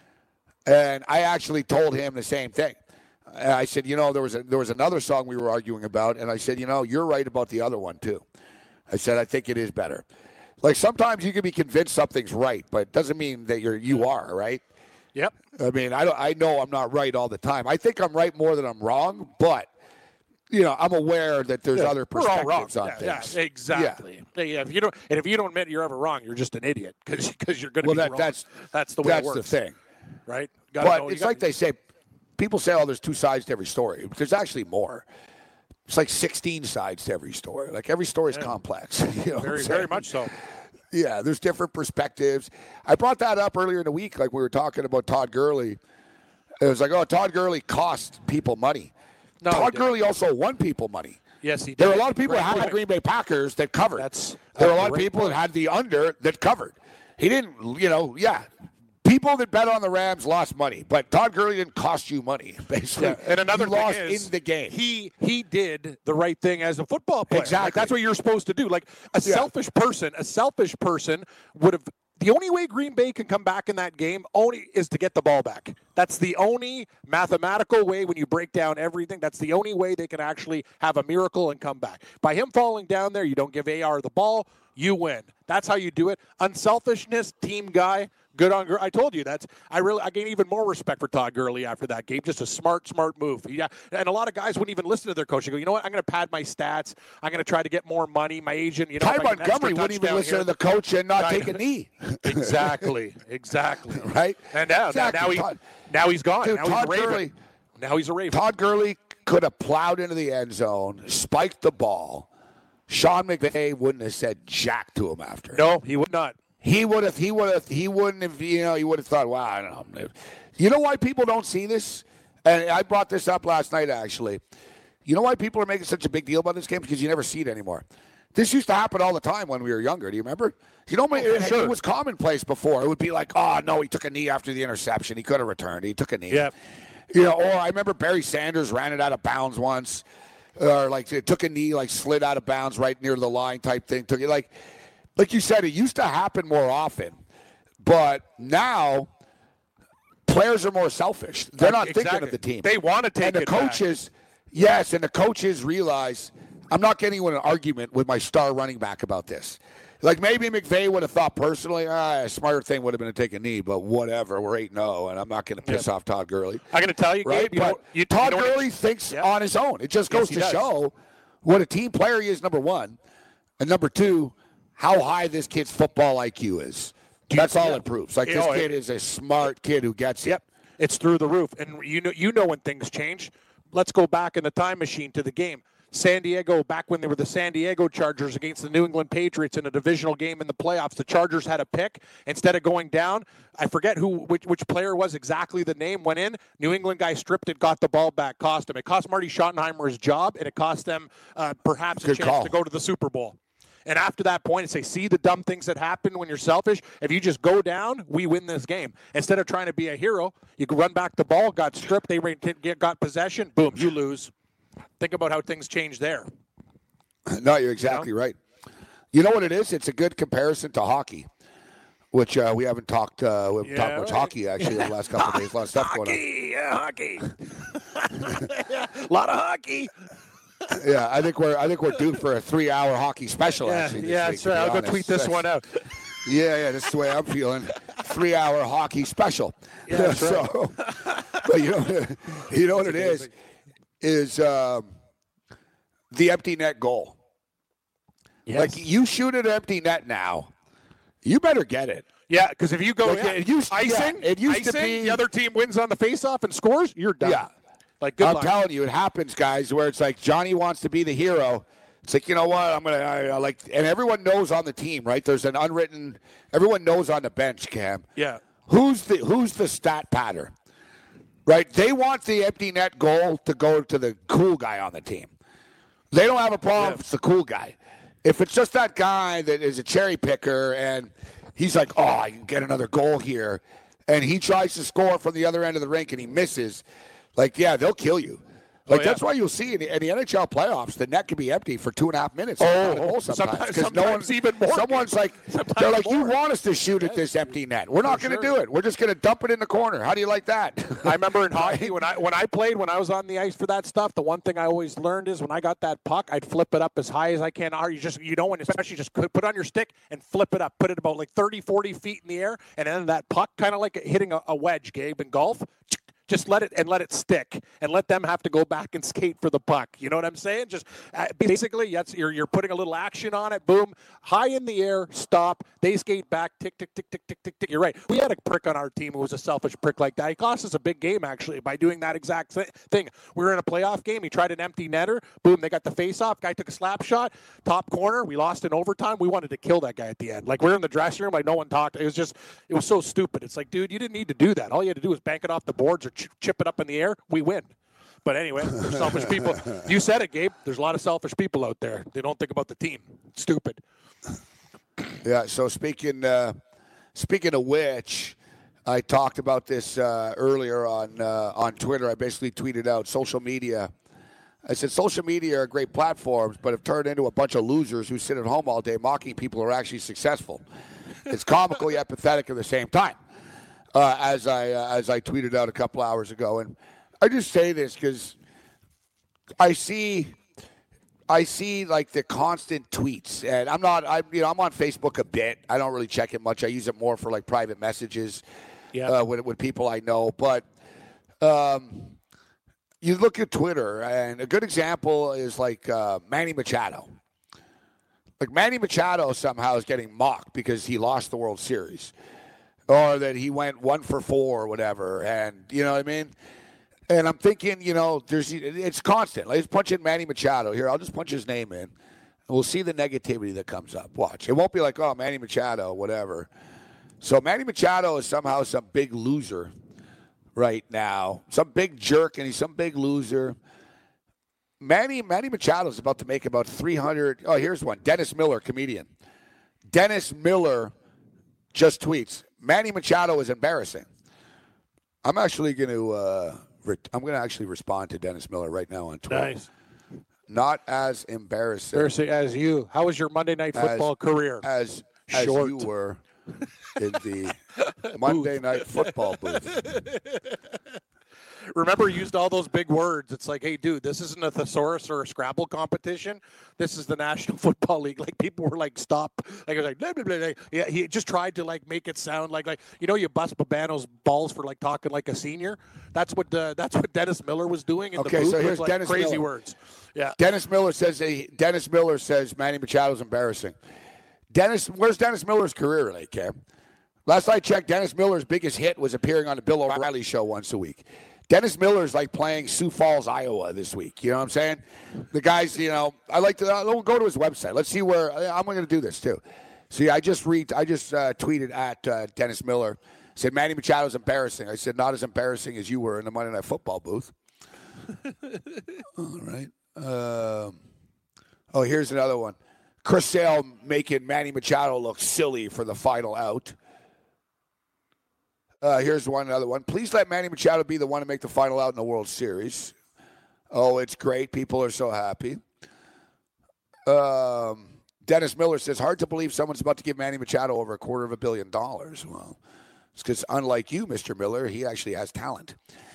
And I actually told him the same thing. And I said, you know, there was a, there was another song we were arguing about, and I said, you know, you're right about the other one, too. I said, I think it is better. Like, sometimes you can be convinced something's right, but it doesn't mean that you're, you are, right? Yep. I mean, I don't, I know I'm not right all the time. I think I'm right more than I'm wrong, but you know, I'm aware that there's yeah, other perspectives on yeah, things. Yeah, exactly. Yeah. yeah. If you don't, and if you don't admit you're ever wrong, you're just an idiot because because you're going to well, be that, wrong. That's that's the way that's it works. the thing, right? Gotta but know, it's got, like they say. People say, "Oh, there's two sides to every story." There's actually more. It's like sixteen sides to every story. Like every story is yeah. complex. You know very, very much so. Yeah, there's different perspectives. I brought that up earlier in the week, like we were talking about Todd Gurley. It was like, oh, Todd Gurley cost people money. No, Todd Gurley also won people money. Yes, he did. There were a lot of people right, that had right. the Green Bay Packers that covered. That's, there were a lot of right people point. that had the under that covered. He didn't, you know, yeah. People that bet on the Rams lost money, but Todd Gurley didn't cost you money, basically. Yeah. And another he thing lost is, in the game. He he did the right thing as a football player. Exactly. Like, that's what you're supposed to do. Like a yeah. selfish person, a selfish person would have. The only way Green Bay can come back in that game only is to get the ball back. That's the only mathematical way when you break down everything. That's the only way they can actually have a miracle and come back. By him falling down there, you don't give A R the ball, you win. That's how you do it. Unselfishness, team guy, good on Gurley. I told you that's. I really, I gained even more respect for Todd Gurley after that game. Just a smart, smart move. Yeah, and a lot of guys wouldn't even listen to their coach. They go, you know what? I'm going to pad my stats. I'm going to try to get more money. My agent, you know, Ty Montgomery wouldn't even listen here. to the coach and not take a knee. Exactly, exactly. Right? And now, exactly. now, he, Todd, now he's gone. dude, now Todd he's a Raven. Gurley, now he's a Raven. Todd Gurley could have plowed into the end zone, spiked the ball. Sean McVay wouldn't have said jack to him after. No, he would not. He would have. He would have. He wouldn't have. You know. He would have thought, "Wow, I don't know." You know why people don't see this? And I brought this up last night, actually. You know why people are making such a big deal about this game? Because you never see it anymore. This used to happen all the time when we were younger. Do you remember? You know, it, sure. it was commonplace before. It would be like, "Oh no, he took a knee after the interception. He could have returned. He took a knee." Yeah. You know, or I remember Barry Sanders ran it out of bounds once, or like it took a knee, like slid out of bounds right near the line type thing. Took it like. Like you said, it used to happen more often, but now players are more selfish. They're not exactly. thinking of the team. They want to take and the it coaches, back. Yes, and the coaches realize I'm not getting into an argument with my star running back about this. Like maybe McVay would have thought personally, ah, a smarter thing would have been to take a knee, but whatever, we're eight and oh, and I'm not going to piss yeah. off Todd Gurley. I'm going to tell you, right? Gabe, you but know, you, Todd you know Gurley thinks yeah. on his own. It just goes yes, to does. show what a team player he is, number one, and number two, how high this kid's football I Q is. That's you, all yeah. it proves. Like, You this know, kid it- is a smart kid who gets it. Yep, it's through the roof. And you know, you know when things change. Let's go back in the time machine to the game. San Diego, back when they were the San Diego Chargers against the New England Patriots in a divisional game in the playoffs, the Chargers had a pick. Instead of going down, I forget who which, which player was exactly the name, went in. New England guy stripped it, got the ball back, cost him. It cost Marty Schottenheimer his job, and it cost them uh, perhaps a Good chance call. to go to the Super Bowl. And after that point, and say, see the dumb things that happen when you're selfish? If you just go down, we win this game. Instead of trying to be a hero, you can run back the ball, got stripped, they got possession, boom, you lose. Think about how things change there. No, you're exactly You know? right. You know what it is? It's a good comparison to hockey, which uh, we haven't talked. Uh, we haven't Yeah, talked much right. hockey actually in the last couple of days. A lot of stuff going on. Hockey, yeah, hockey. A lot of hockey. Yeah, I think we're I think we're due for a three-hour hockey special. Yeah, actually, this yeah, week, that's to right. be I'll go honest. tweet this That's- one out. Yeah, yeah, that's the way I'm feeling. Three-hour hockey special. Yeah, that's right. so, but you know, you know what it is is um, the empty net goal. Yes. Like, you shoot an empty net now, you better get it. Yeah, because if you go Like, yeah, it used- icing, yeah, it used to icing, be- the other team wins on the faceoff and scores, you're done. Yeah. Like, good I'm luck. telling you, it happens, guys, where it's like Johnny wants to be the hero. It's like, you know what, I'm gonna I, I like, and everyone knows on the team, right? There's an unwritten. Everyone knows on the bench, Cam. Yeah. Who's the Who's the stat pattern? Right? They want the empty net goal to go to the cool guy on the team. They don't have a problem Yeah. if it's the cool guy. If it's just that guy that is a cherry picker and he's like, oh, I can get another goal here, and he tries to score from the other end of the rink and he misses, like, yeah, they'll kill you. Like, Oh, yeah. that's why you'll see in the, in the N H L playoffs, the net can be empty for two and a half minutes. Oh, Not a goal sometimes- sometimes. 'cause sometimes no one's, even more. Someone's like, Sometimes they're like, you more. want us to shoot at this empty net. We're not For going to sure. do it. We're just going to dump it in the corner. How do you like that? I remember in hockey when I when I played, when I was on the ice for that stuff, the one thing I always learned is when I got that puck, I'd flip it up as high as I can. Or you just you know when especially just put it on your stick and flip it up, put it about like thirty, forty feet in the air, and then that puck kind of like hitting a, a wedge, Gabe, in golf. Just let it and let it stick, and let them have to go back and skate for the puck. You know what I'm saying? Just uh, basically, that's you're you're putting a little action on it. Boom, high in the air, stop. They skate back, tick, tick, tick, tick, tick, tick, tick. You're right. We had a prick on our team who was a selfish prick like that. He cost us a big game actually by doing that exact th- thing. We were in a playoff game. He tried an empty netter. Boom, they got the face off. Guy took a slap shot, top corner. We lost in overtime. We wanted to kill that guy at the end. Like we're in the dressing room, like no one talked. It was just, it was so stupid. It's like, dude, you didn't need to do that. All you had to do was bank it off the boards or ch- chip it up in the air. We win. But anyway, there's selfish people. You said it, Gabe. There's a lot of selfish people out there. They don't think about the team. Stupid. Yeah. So speaking uh, speaking of which, I talked about this uh, earlier on uh, on Twitter. I basically tweeted out social media. I said social media are great platforms, but have turned into a bunch of losers who sit at home all day mocking people who are actually successful. It's comical yet pathetic at the same time. Uh, as I uh, as I tweeted out a couple hours ago, and I just say this because I see. I see like the constant tweets, and I'm not. I you know I'm on Facebook a bit. I don't really check it much. I use it more for like private messages, Yeah. uh, with with people I know. But um, you look at Twitter, and a good example is like uh, Manny Machado. Like Manny Machado somehow is getting mocked because he lost the World Series, or that he went one for four or whatever, and you know what I mean. And I'm thinking, you know, there's it's constant. Let's punch in Manny Machado here. I'll just punch his name in, and we'll see the negativity that comes up. Watch. It won't be like, oh, Manny Machado, whatever. So Manny Machado is somehow some big loser right now, some big jerk, and he's some big loser. Manny Manny Machado is about to make about three hundred. Oh, here's one. Dennis Miller, comedian. Dennis Miller just tweets, Manny Machado is embarrassing. I'm actually going to uh, re- I'm going to actually respond to Dennis Miller right now on Twitter. Nice. Not as embarrassing Embarrassing as you. How was your Monday Night Football as, career? as as Short. you were in the Monday Night Football booth. Remember, he used all those big words. It's like, hey, dude, this isn't a thesaurus or a Scrabble competition. This is the National Football League. Like, people were like, stop. Like, I was like, blah, blah, blah, blah. Yeah, he just tried to, like, make it sound like, like you know, you bust Babano's balls for, like, talking like a senior. That's what uh, that's what Dennis Miller was doing in Okay, the booth. so with, here's like, Dennis crazy Miller. words. Yeah. Dennis Miller says he, Dennis Miller says Manny Machado's embarrassing. Dennis, where's Dennis Miller's career like, Cam? Last I checked, Dennis Miller's biggest hit was appearing on the Bill O'Reilly show once a week. Dennis Miller's like playing Sioux Falls, Iowa this week. You know what I'm saying? The guys, you know, I like to I'll go to his website. Let's see where I'm going to do this too. See, I just read, I just uh, tweeted at uh, Dennis Miller. Said Manny Machado's embarrassing. I said not as embarrassing as you were in the Monday Night Football booth. All right. Um, oh, here's another one. Chris Sale making Manny Machado look silly for the final out. Uh, here's one, another one. Please let Manny Machado be the one to make the final out in the World Series. Oh, it's great. People are so happy. Um, Dennis Miller says, hard to believe someone's about to give Manny Machado over a quarter of a billion dollars. Well, it's because unlike you, Mister Miller, he actually has talent.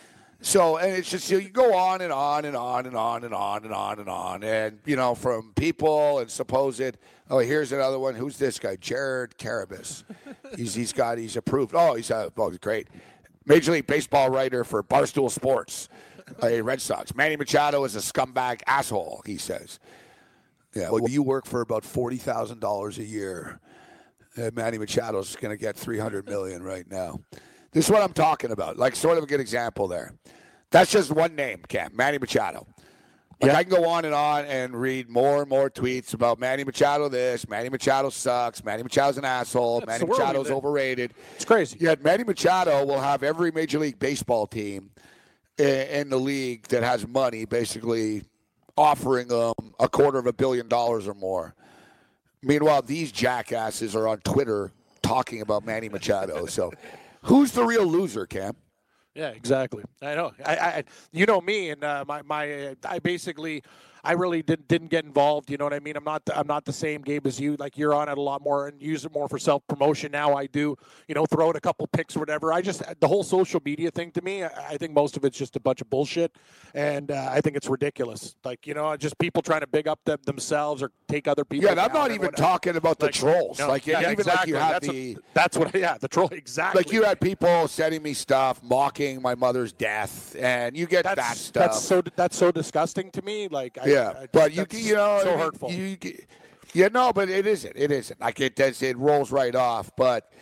So, and it's just, you know, you go on and on and on and on and on and on and on. And, you know, from people and supposed, oh, here's another one. Who's this guy? Jared Carabas. He's he's got, he's approved. Oh, he's, uh, oh, great. Major League Baseball writer for Barstool Sports, uh, Red Sox. Manny Machado is a scumbag asshole, he says. Yeah, well, you work for about forty thousand dollars a year. Uh, Manny Machado's going to get three hundred million dollars right now. This is what I'm talking about. Like, sort of a good example there. That's just one name, Cam. Manny Machado. Like, yeah. I can go on and on and read more and more tweets about Manny Machado this, Manny Machado sucks, Manny Machado's an asshole, That's Manny Machado's overrated. It's crazy. Yet Manny Machado will have every Major League Baseball team in, in the league that has money basically offering them a quarter of a billion dollars or more. Meanwhile, these jackasses are on Twitter talking about Manny Machado. So who's the real loser, Cam? Yeah, exactly. I know. I, I you know me, and uh, my my. Uh, I basically, I really didn't didn't get involved. You know what I mean? I'm not I'm not the same game as you. Like, you're on it a lot more and use it more for self promotion. Now I do. You know, throw out a couple pics or whatever. I just the whole social media thing to me. I, I think most of it's just a bunch of bullshit, and uh, I think it's ridiculous. Like, you know, just people trying to big up them, themselves or take other people. Yeah, and I'm not even whatever. talking about the like, trolls. No, like yeah, even exactly. like you have that's the. What, that's what. Yeah, the troll. Exactly. Like, you had people sending me stuff mocking my mother's death, and you get that's, that stuff. That's so that's so disgusting to me. Like, I, yeah, I, but you you know so I mean, hurtful. You, yeah, no, but it isn't. It isn't. Like, it does. It rolls right off, but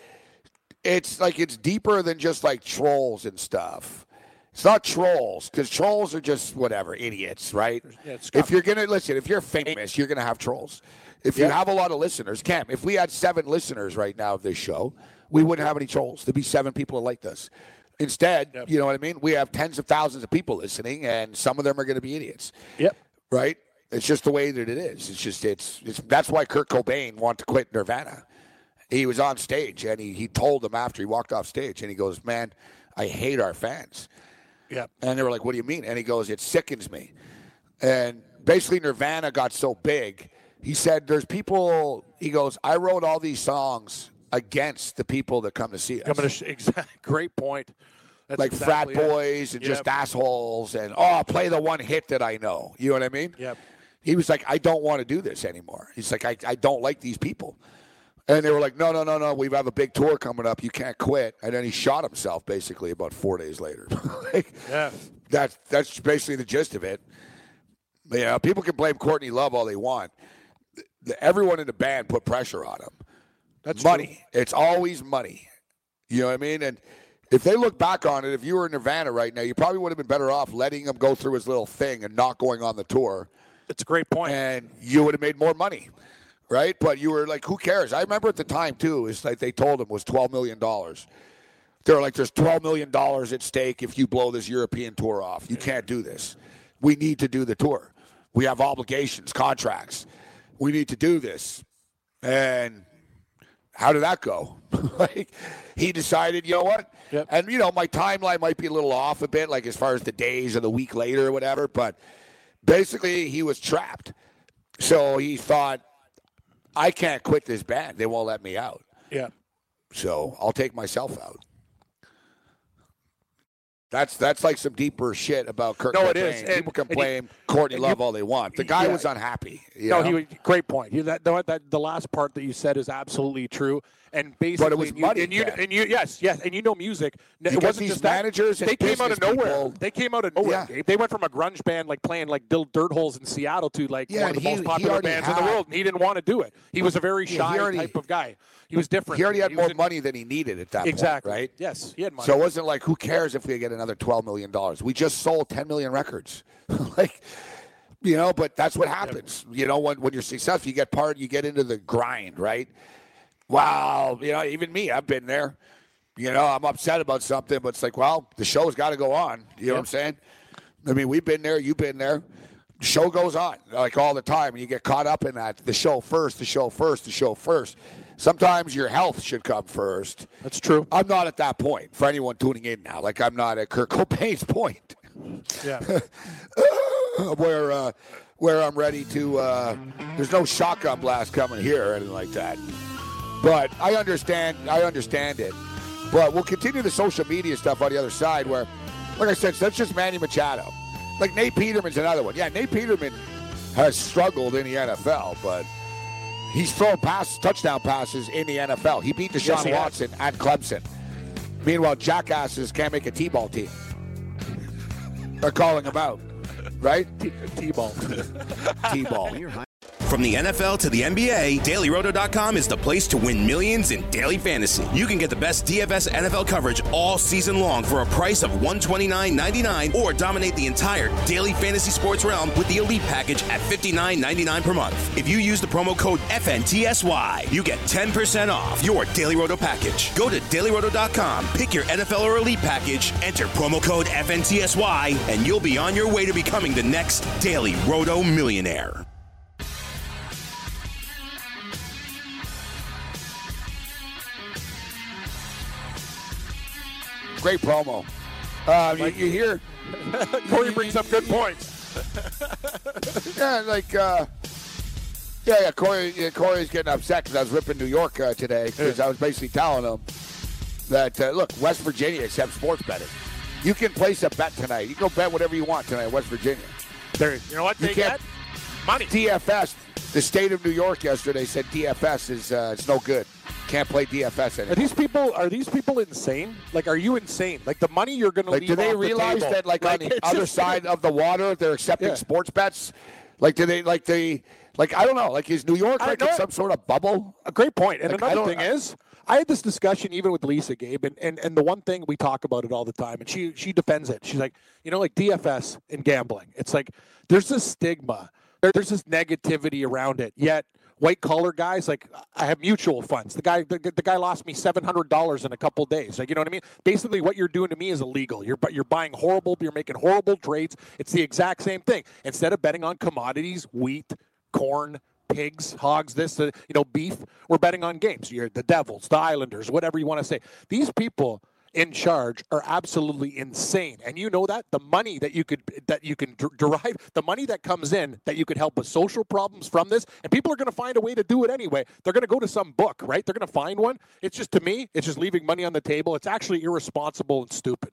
it's like it's deeper than just like trolls and stuff. It's not trolls, because trolls are just whatever idiots, right? Yeah, if you're gonna listen, if you're famous, you're gonna have trolls. If you yeah. have a lot of listeners, Cam, if we had seven listeners right now of this show, we wouldn't have any trolls. There'd be seven people that liked us. Instead, yep. you know what I mean? We have tens of thousands of people listening, and some of them are going to be idiots. Yep. Right? It's just the way that it is. It's just it's, it's that's why Kurt Cobain wanted to quit Nirvana. He was on stage, and he, he told them after he walked off stage, and he goes, man, I hate our fans. Yeah. And they were like, what do you mean? And he goes, it sickens me. And basically Nirvana got so big, he said there's people, he goes, I wrote all these songs against the people that come to see us. Coming to, exactly, great point. That's like exactly frat boys it. and yep. just assholes and, oh, play the one hit that I know. You know what I mean? Yep. He was like, I don't want to do this anymore. He's like, I, I don't like these people. And they were like, no, no, no, no, we have a big tour coming up. You can't quit. And then he shot himself basically about four days later. like, yeah. That's, that's basically the gist of it. But, you know, people can blame Courtney Love all they want. The, everyone in the band put pressure on him. That's money. True. It's always money. You know what I mean? And if they look back on it, if you were in Nirvana right now, you probably would have been better off letting him go through his little thing and not going on the tour. It's a great point. And you would have made more money. Right? But you were like, who cares? I remember at the time, too, it's like they told him it was twelve million dollars. They were like, there's twelve million dollars at stake if you blow this European tour off. You can't do this. We need to do the tour. We have obligations, contracts. We need to do this. And how did that go? like, he decided, you know what? Yep. And, you know, my timeline might be a little off a bit, like as far as the days or the week later or whatever. But basically, he was trapped. So he thought, I can't quit this band. They won't let me out. Yeah. So I'll take myself out. That's that's like some deeper shit about Kurt No, Cobain. it is. And, People can blame he, Courtney Love you, all they want. The guy yeah. was unhappy. You no, know? he great point. You, that, that the last part that you said is absolutely true. and basically, But it was and you, money, and you, Ken. and you, yes, yes, and you know music. You it got wasn't these just that. managers and They came out of business nowhere. people. They came out of nowhere. Yeah. Gabe. They went from a grunge band like playing like Dill Dirt Holes in Seattle to like Yeah, one of the and he- most he popular already bands in had- the world, and he didn't want to do it. He was a very Yeah, he shy already- type of guy. He was different. He already had He more was in- money than he needed at that Exactly. point, right? Yes, he had money. So it wasn't like, who cares if we get another twelve million dollars? We just sold ten million records. Like, you know, but that's what happens. You know, when, when you're successful, you get part, you get into the grind, right? Wow. You know, even me, I've been there. You know, I'm upset about something, but it's like, well, the show's got to go on. You know what I'm saying? I mean, we've been there. You've been there. The show goes on, like, all the time. And you get caught up in that. The show first, the show first, the show first. Sometimes your health should come first. That's true. I'm not at that point for anyone tuning in now. Like, I'm not at Kurt Cobain's point. Yeah. where uh, where I'm ready to. Uh, there's no shotgun blast coming here or anything like that. But I understand. I understand it. But we'll continue the social media stuff on the other side. Where, like I said, so that's just Manny Machado. Like Nate Peterman's another one. Yeah, Nate Peterman has struggled in the N F L, but he's thrown pass touchdown passes in the N F L. He beat Deshaun Yes, he has. Watson at Clemson. Meanwhile, jackasses can't make a T-ball team. They're calling him out, right? T- T-ball. T-ball. From the N F L to the N B A, Daily Roto dot com is the place to win millions in daily fantasy. You can get the best D F S N F L coverage all season long for a price of one hundred twenty-nine ninety-nine, or dominate the entire daily fantasy sports realm with the Elite package at fifty-nine ninety-nine per month. If you use the promo code F N T S Y, you get ten percent off your Daily Roto package. Go to Daily Roto dot com, pick your N F L or Elite package, enter promo code F N T S Y, and you'll be on your way to becoming the next Daily Roto millionaire. Great promo. Uh, you, you hear, Corey brings up good points. yeah, like, uh, yeah, yeah. Corey, yeah, Corey's getting upset because I was ripping New York uh, today because I was basically telling him that uh, look, West Virginia accepts sports betting. You can place a bet tonight. You can go bet whatever you want tonight in West Virginia. There, you know what? You They can't- get money. D F S, the state of New York yesterday said D F S is uh, it's no good. Can't play D F S Are anymore. these people? Are these people insane? Like, are you insane? Like, the money you're going to Like, leave do they off the realize table. that, like, on the it's other just- side of the water, they're accepting Yeah. sports bets? Like, do they, like, they, like, I don't know. Like, is New York I like know in it. some sort of bubble? A great point. And Like, I another don't- thing is, I had this discussion even with Lisa, Gabe, and, and, and the one thing we talk about it all the time, and she she defends it. She's like, you know, like D F S and gambling. It's like there's this stigma, there, there's this negativity around it. Yet white collar guys, like I have mutual funds. The guy the, the guy lost me seven hundred dollars in a couple days. Like, you know what I mean? Basically, what you're doing to me is illegal. You're you're buying horrible. You're making horrible trades. It's the exact same thing. Instead of betting on commodities, wheat, corn, pigs, hogs, this, uh, you know, beef, we're betting on games. You're the Devils, the Islanders, whatever you want to say. These people in charge are absolutely insane, and you know that the money that you could that you can d- derive, the money that comes in that you could help with social problems from this, and people are going to find a way to do it anyway. They're going to go to some book, right? They're going to find one. It's just, to me, it's just leaving money on the table. It's actually irresponsible and stupid.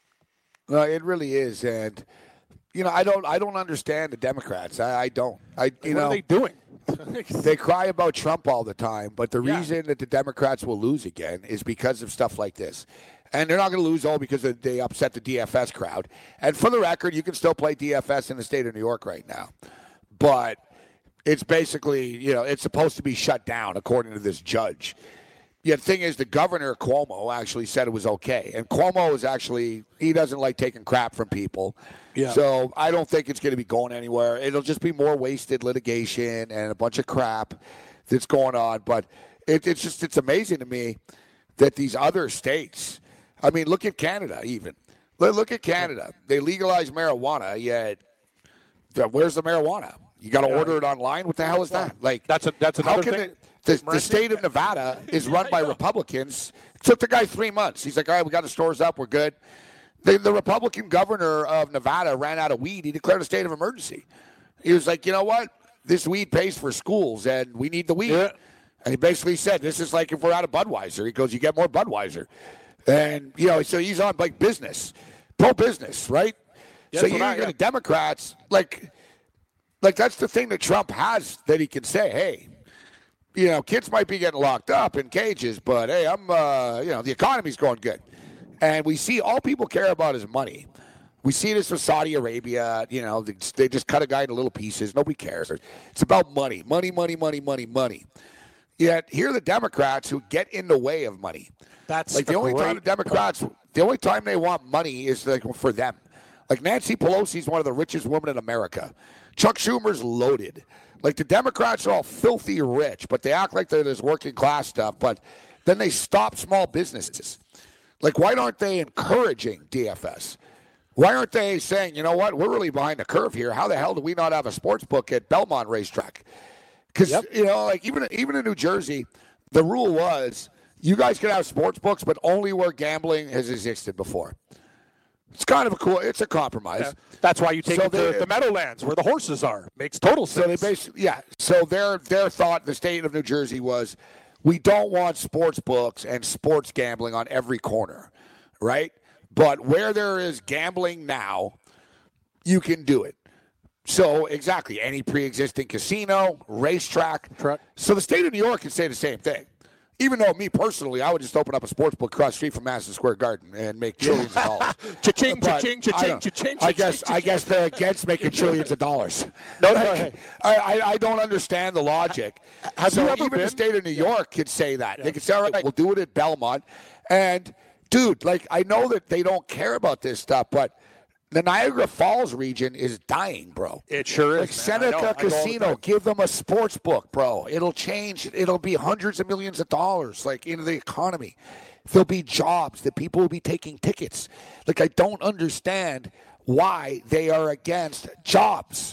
No, it really is, and you know, I don't, I don't understand the Democrats. I, I don't. I, you what know, are they doing? they cry about Trump all the time, but the Yeah. reason that the Democrats will lose again is because of stuff like this. And they're not going to lose all because of- they upset the D F S crowd. And for the record, you can still play D F S in the state of New York right now. But it's basically, you know, it's supposed to be shut down according to this judge. Yeah, the thing is, the governor, Cuomo, actually said it was okay. And Cuomo is actually, he doesn't like taking crap from people. Yeah. So I don't think it's going to be going anywhere. It'll just be more wasted litigation and a bunch of crap that's going on. But it, it's just, it's amazing to me that these other states, I mean, look at Canada even. Look look at Canada. They legalized marijuana, yet where's the marijuana? You got to order it online? What the hell is that? Like, That's a that's how another can thing. it, the, the state of Nevada is run by Republicans. It took the guy three months. He's like, all right, we got the stores up. We're good. The, the Republican governor of Nevada ran out of weed. He declared a state of emergency. He was like, you know what? This weed pays for schools, and we need the weed. Yeah. And he basically said, this is like if we're out of Budweiser. He goes, you get more Budweiser. And, you know, so he's on, like, business, pro-business, right? Yeah, so that's you're what I- going to yeah. Democrats, like, like that's the thing that Trump has that he can say, hey, you know, kids might be getting locked up in cages, but hey, I'm, uh, you know, the economy's going good. And we see all people care about is money. We see this with Saudi Arabia. You know, they, they just cut a guy into little pieces. Nobody cares. It's about money, money, money, money, money, money. Yet here are the Democrats who get in the way of money. That's like the only time the Democrats, the only time they want money is like for them. Like Nancy Pelosi's one of the richest women in America. Chuck Schumer's loaded. Like the Democrats are all filthy rich, but they act like they're this working class stuff. But then they stop small businesses. Like why aren't they encouraging D F S? Why aren't they saying, you know what, we're really behind the curve here. How the hell do we not have a sports book at Belmont Racetrack? Because, yep. you know, like even, even in New Jersey, the rule was you guys can have sports books, but only where gambling has existed before. It's kind of a cool, it's a compromise. Yeah. That's why you take so it to the Meadowlands where the horses are. Makes total sense. So they basically, yeah. So their their thought, the state of New Jersey was, we don't want sports books and sports gambling on every corner, right? But where there is gambling now, you can do it. So, exactly, any pre-existing casino, racetrack. Truck. So the state of New York can say the same thing. Even though, me personally, I would just open up a sports book across the street from Madison Square Garden and make trillions of dollars. Cha-ching, cha-ching, cha-ching, cha-ching, I guess I guess they're against making trillions of dollars. No, no, I, I, I don't understand the logic. Have so you ever even been? the state of New York could say that. Yeah. They could say, all right, we'll do it at Belmont. And, dude, like, I know that they don't care about this stuff, but the Niagara Falls region is dying, bro. It sure is. Like Seneca Casino, give them a sports book, bro. It'll change. It'll be hundreds of millions of dollars, like, into the economy. There'll be jobs that people will be taking tickets. Like, I don't understand why they are against jobs.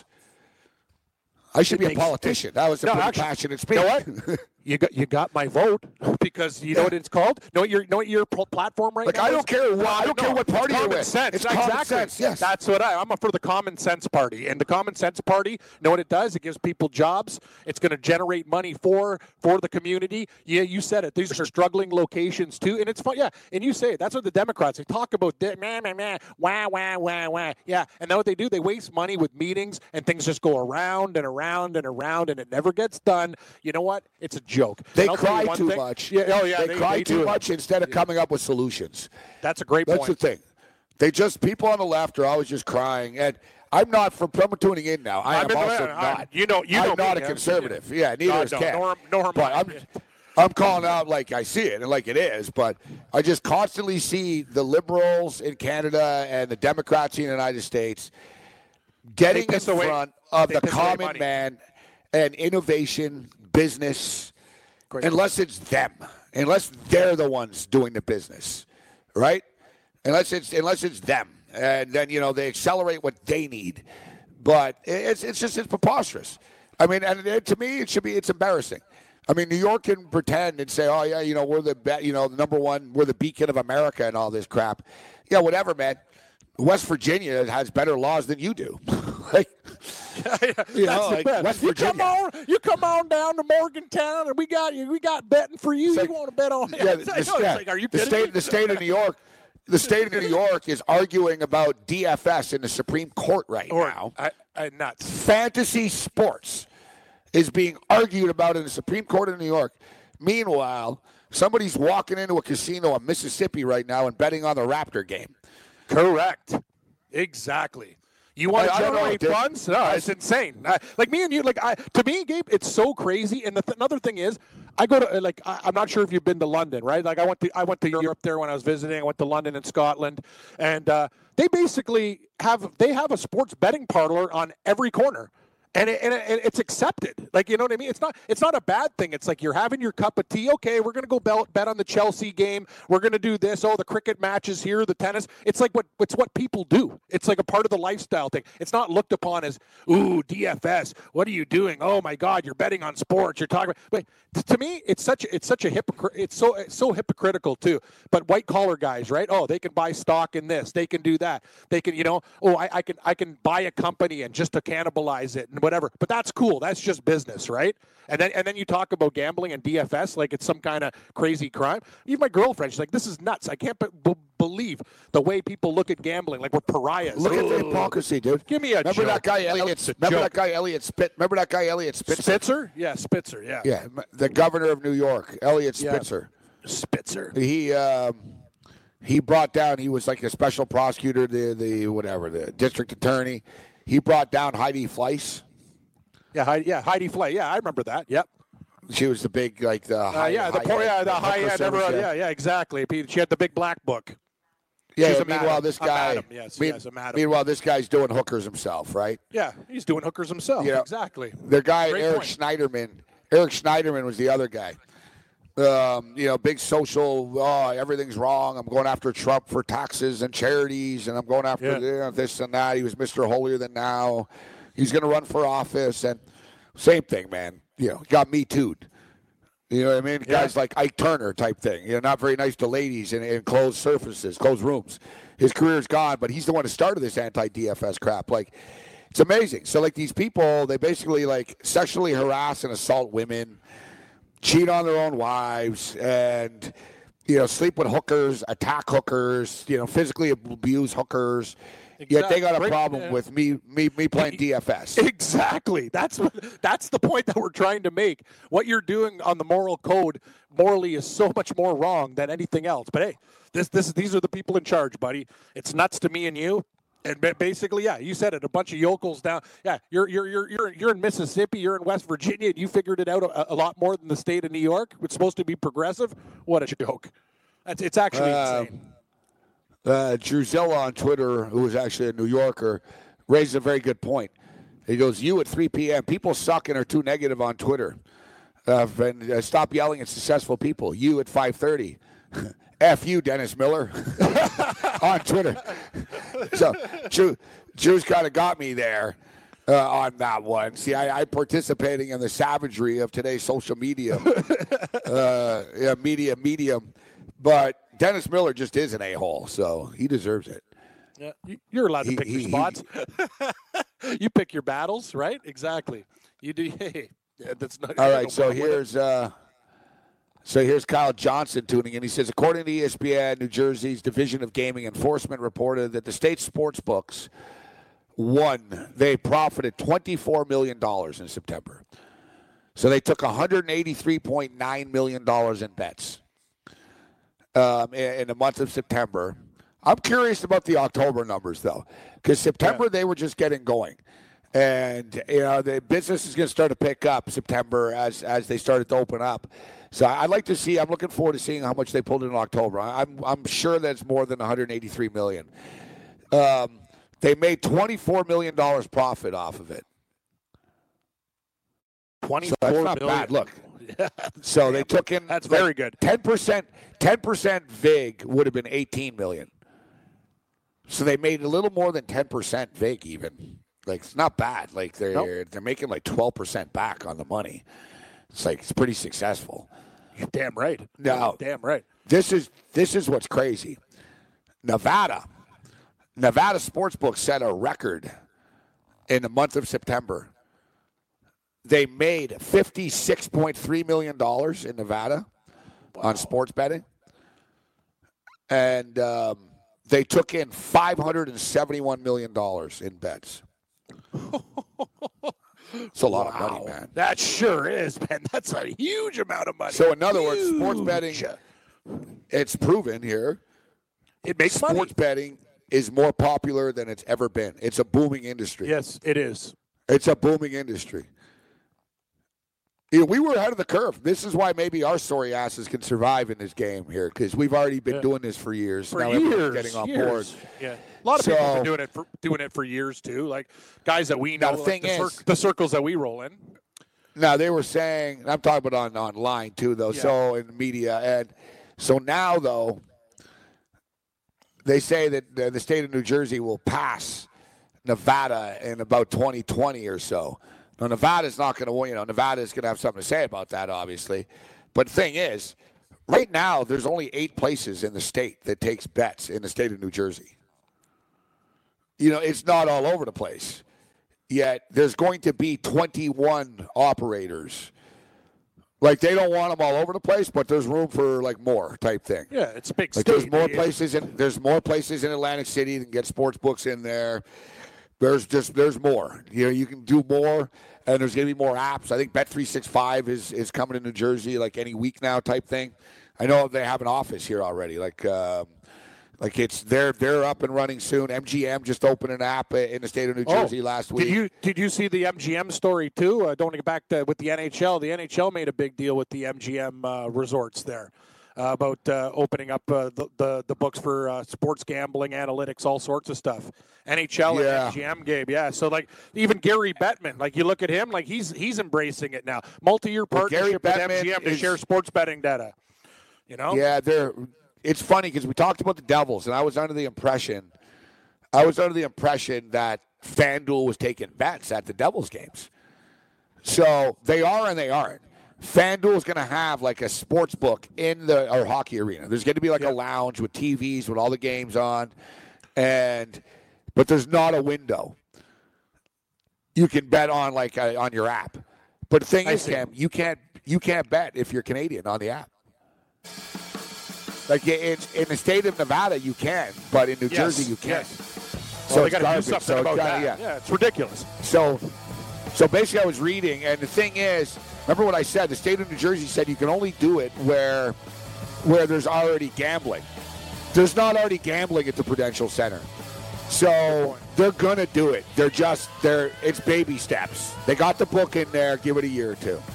I should be a politician. That was a no, pretty actually, passionate speech. You know what? You got you got my vote because you know what it's called. Know what your know what your platform right Like, now I don't is? care what I don't No, care what party it's you're common with. sense. It's exactly. common sense. Yes, that's what I. I'm for the common sense party, and the common sense party. Know what it does? It gives people jobs. It's going to generate money for for the community. Yeah, you said it. These are struggling locations too, and it's fun. Yeah, and you say it. That's what the Democrats they talk about. Meh, meh, meh, wah wah wah wah. Yeah, and then what they do? They waste money with meetings, and things just go around and around and around, and it never gets done. You know what? It's a joke. They cry too thing. much. Yeah, oh yeah, they, they cry they too do. much instead of coming up with solutions. That's a great That's point. the thing. They just people on the left are always just crying, and I'm not from. I'm tuning in now. I I'm am in the- also I- not. you know, you I'm know not me, a yeah. conservative. Yeah, neither No, is no, Ken. nor- nor am but I. I'm, I'm calling out like I see it and like it is. But I just constantly see the liberals in Canada and the Democrats in the United States getting in piss away- front of they the piss away common money. man and innovation, business, Great. unless it's them. Unless they're the ones doing the business, right? Unless it's unless it's them, and then you know they accelerate what they need. But it's it's just it's preposterous. I mean, and it, to me, it should be it's embarrassing. I mean, New York can pretend and say, "Oh yeah, you know we're the be- you know the number one, we're the beacon of America," and all this crap. Yeah, whatever, man. West Virginia has better laws than you do. like, you know, like West you Virginia. come on, you come on down to Morgantown, and we got you. We got betting for you. Like- you want to bet on? Yeah, the, I know, it's yeah, like, are you the kidding state, me? the state of New York, the state of New York is arguing about D F S in the Supreme Court right Or, now. I, I nuts. Fantasy sports is being argued about in the Supreme Court of New York. Meanwhile, somebody's walking into a casino in Mississippi right now and betting on the Raptor game. Correct. Exactly. You want I- I to don't know, generate dude. funds? No, it's insane. I, like me and you, like I, to me, Gabe, it's so crazy. And the th- another thing is, I go to like I, I'm not sure if you've been to London, right? Like I went to I went to Europe there when I was visiting. I went to London and Scotland, and uh, they basically have they have a sports betting parlor on every corner. And, it, and, it, and it's accepted. Like, you know what I mean? It's not it's not a bad thing. It's like you're having your cup of tea. Okay, we're going to go bet, bet on the Chelsea game. We're going to do this. Oh, the cricket matches here, the tennis. It's like what it's what people do. It's like a part of the lifestyle thing. It's not looked upon as, ooh, D F S. What are you doing? Oh, my God, you're betting on sports. You're talking about. But to me, it's such it's such a hypocrite. It's so it's so hypocritical, too. But white-collar guys, right? Oh, they can buy stock in this. They can do that. They can, you know, oh, I, I can I can buy a company and just to cannibalize it. And whatever. But that's cool. That's just business, right? And then and then you talk about gambling and D F S like it's some kind of crazy crime. Even my girlfriend, she's like, this is nuts. I can't b- b- believe the way people look at gambling like we're pariahs. Look at the hypocrisy, dude. Give me a remember joke. that guy Elliot. Remember that guy Elliot Spit. Remember that guy Elliot Spitzer. Spitzer? Yeah, Spitzer. Yeah. Yeah, the governor of New York, Elliot Yeah. Spitzer. Spitzer. He um, he brought down. He was like a special prosecutor, the the whatever, the district attorney. He brought down Heidi Fleiss. Yeah, Heidi, yeah, Heidi Flay. Yeah, I remember that. Yep. She was the big like the high, Uh, yeah, the high poor, end, yeah, the hooker high end. service, Everyone, yeah. yeah, yeah, exactly. She had the big black book. Yeah, She's a meanwhile, madam. this A guy. madam, yes, mean- yes, a madam. Meanwhile, this guy's doing hookers himself, right? Yeah, he's doing hookers himself. You know, exactly. The guy Great Eric point. Schneiderman. Eric Schneiderman was the other guy. Um, you know, big social. Oh, everything's wrong. I'm going after Trump for taxes and charities, and I'm going after Yeah. you know, this and that. He was Mister Holier Than Now. He's going to run for office, and same thing, man. You know, got me too'd. You know what I mean? Yeah. Guys like Ike Turner type thing. You know, not very nice to ladies in, in closed surfaces, closed rooms. His career's gone, but he's the one who started this anti-D F S crap. Like, it's amazing. So, like, these people, they basically, like, sexually harass and assault women, cheat on their own wives, and, you know, sleep with hookers, attack hookers, you know, physically abuse hookers. Yet they got a Exactly. problem Yeah. with me me me playing D F S. Exactly. That's what, that's the point that we're trying to make. What you're doing on the moral code morally is so much more wrong than anything else. But hey, this this these are the people in charge, buddy. It's nuts to me and you. And ba- basically, yeah, you said it. A bunch of yokels down. Yeah, you're you're you're you're you're in Mississippi. You're in West Virginia, and you figured it out a, a lot more than the state of New York. It's supposed to be progressive. What a joke. That's it's actually Uh, insane. Uh, Druzilla on Twitter, who is actually a New Yorker, raised a very good point. He goes, you at three p.m., people suck and are too negative on Twitter. Uh, and, uh, stop yelling at successful people. You at five thirty. F you, Dennis Miller, on Twitter. So Drew, Drew's kind of got me there uh, on that one. See, I, I'm participating in the savagery of today's social media, uh, yeah, media medium. But Dennis Miller just is an a-hole, so he deserves it. Yeah, you- you're allowed to He- pick your he- spots. You pick your battles, right? Exactly. You do. Hey, yeah, that's not. All yeah, right, no so problem with it. here's uh, so here's Kyle Johnson tuning in. He says, according to E S P N, New Jersey's Division of Gaming Enforcement reported that the state sports books won. They profited twenty-four million dollars in September. So they took one hundred eighty-three point nine million dollars in bets um, in, in the month of September. I'm curious about the October numbers, though, because September Yeah. they were just getting going. And, you know, the business is going to start to pick up September as as they started to open up. So I'd like to see, I'm looking forward to seeing how much they pulled in October. I'm I'm sure that's more than one hundred eighty-three million dollars. Um, they made twenty-four million dollars profit off of it. So twenty-four that's not million. bad. Look. So they took in That's very good. ten percent ten percent vig would have been eighteen million. So they made a little more than ten percent vig even. Like it's not bad. Like they're Nope. they're making like twelve percent back on the money. It's like it's pretty successful. You're damn right. No. Damn right. This is this is what's crazy. Nevada. Nevada Sportsbook set a record in the month of September. They made fifty-six point three million dollars in Nevada on sports betting. And um, they took in five hundred seventy-one million dollars in bets. It's a lot of money, man. That sure is, man. That's a huge amount of money. So, in other words, sports Huge. betting, it's proven here, It makes sports money. betting is more popular than it's ever been. It's a booming industry. Yes, it is. It's a booming industry. You know, we were ahead of the curve. This is why maybe our sorry asses can survive in this game here, because we've already been Yeah. doing this for years. For now years, everyone's getting on board. years. Yeah, a lot of people have So- been doing it for doing it for years too. Like guys that we know, Now, the like thing the, is- cir- the circles that we roll in. Now they were saying, I'm talking about on online too, though. Yeah. So in the media, and so now though, they say that the, the state of New Jersey will pass Nevada in about twenty twenty or so. Now Nevada's not going to, you know, Nevada's going to have something to say about that, obviously. But the thing is, right now there's only eight places in the state that takes bets in the state of New Jersey. You know, it's not all over the place. yet there's going to be twenty-one operators. Like, they don't want them all over the place, but there's room for, like, more type thing. Yeah, it's a big like, state. There's more places in there's more places in Atlantic City that can get sports books in there. There's just there's more. You know, you can do more, and there's going to be more apps. I think Bet three sixty-five is is coming to New Jersey like any week now type thing. I know they have an office here already. Like um, like it's they're they're up and running soon. M G M just opened an app in the state of New Jersey oh, last week. Did you did you see the M G M story too? Uh, don't get back to, with the N H L. The N H L made a big deal with the M G M uh, resorts there. Uh, about uh, opening up uh, the, the the books for uh, sports gambling, analytics, all sorts of stuff. N H L yeah. and M G M game, yeah. So like even Gary Bettman, like you look at him, like he's he's embracing it now. Multi-year partnership with M G M to is, share sports betting data. You know? Yeah, they're. It's funny because we talked about the Devils, and I was under the impression, I was under the impression that FanDuel was taking bets at the Devils games. So they are and they aren't. FanDuel is going to have like a sports book in the or hockey arena. There's going to be like yep. a lounge with T Vs with all the games on, and but there's not a window. You can bet on like a, on your app, but the thing I is, see. Cam, you can't you can't bet if you're Canadian on the app. Like in in the state of Nevada, you can, but in New yes. Jersey, you can't. Yes. So well, they got to do something so about kinda, that. Yeah. yeah, it's ridiculous. So, so basically, I was reading, and the thing is. Remember what I said? The state of New Jersey said you can only do it where where there's already gambling. There's not already gambling at the Prudential Center. So they're going to do it. They're just, they're it's baby steps. They got the book in there. Give it a year or two.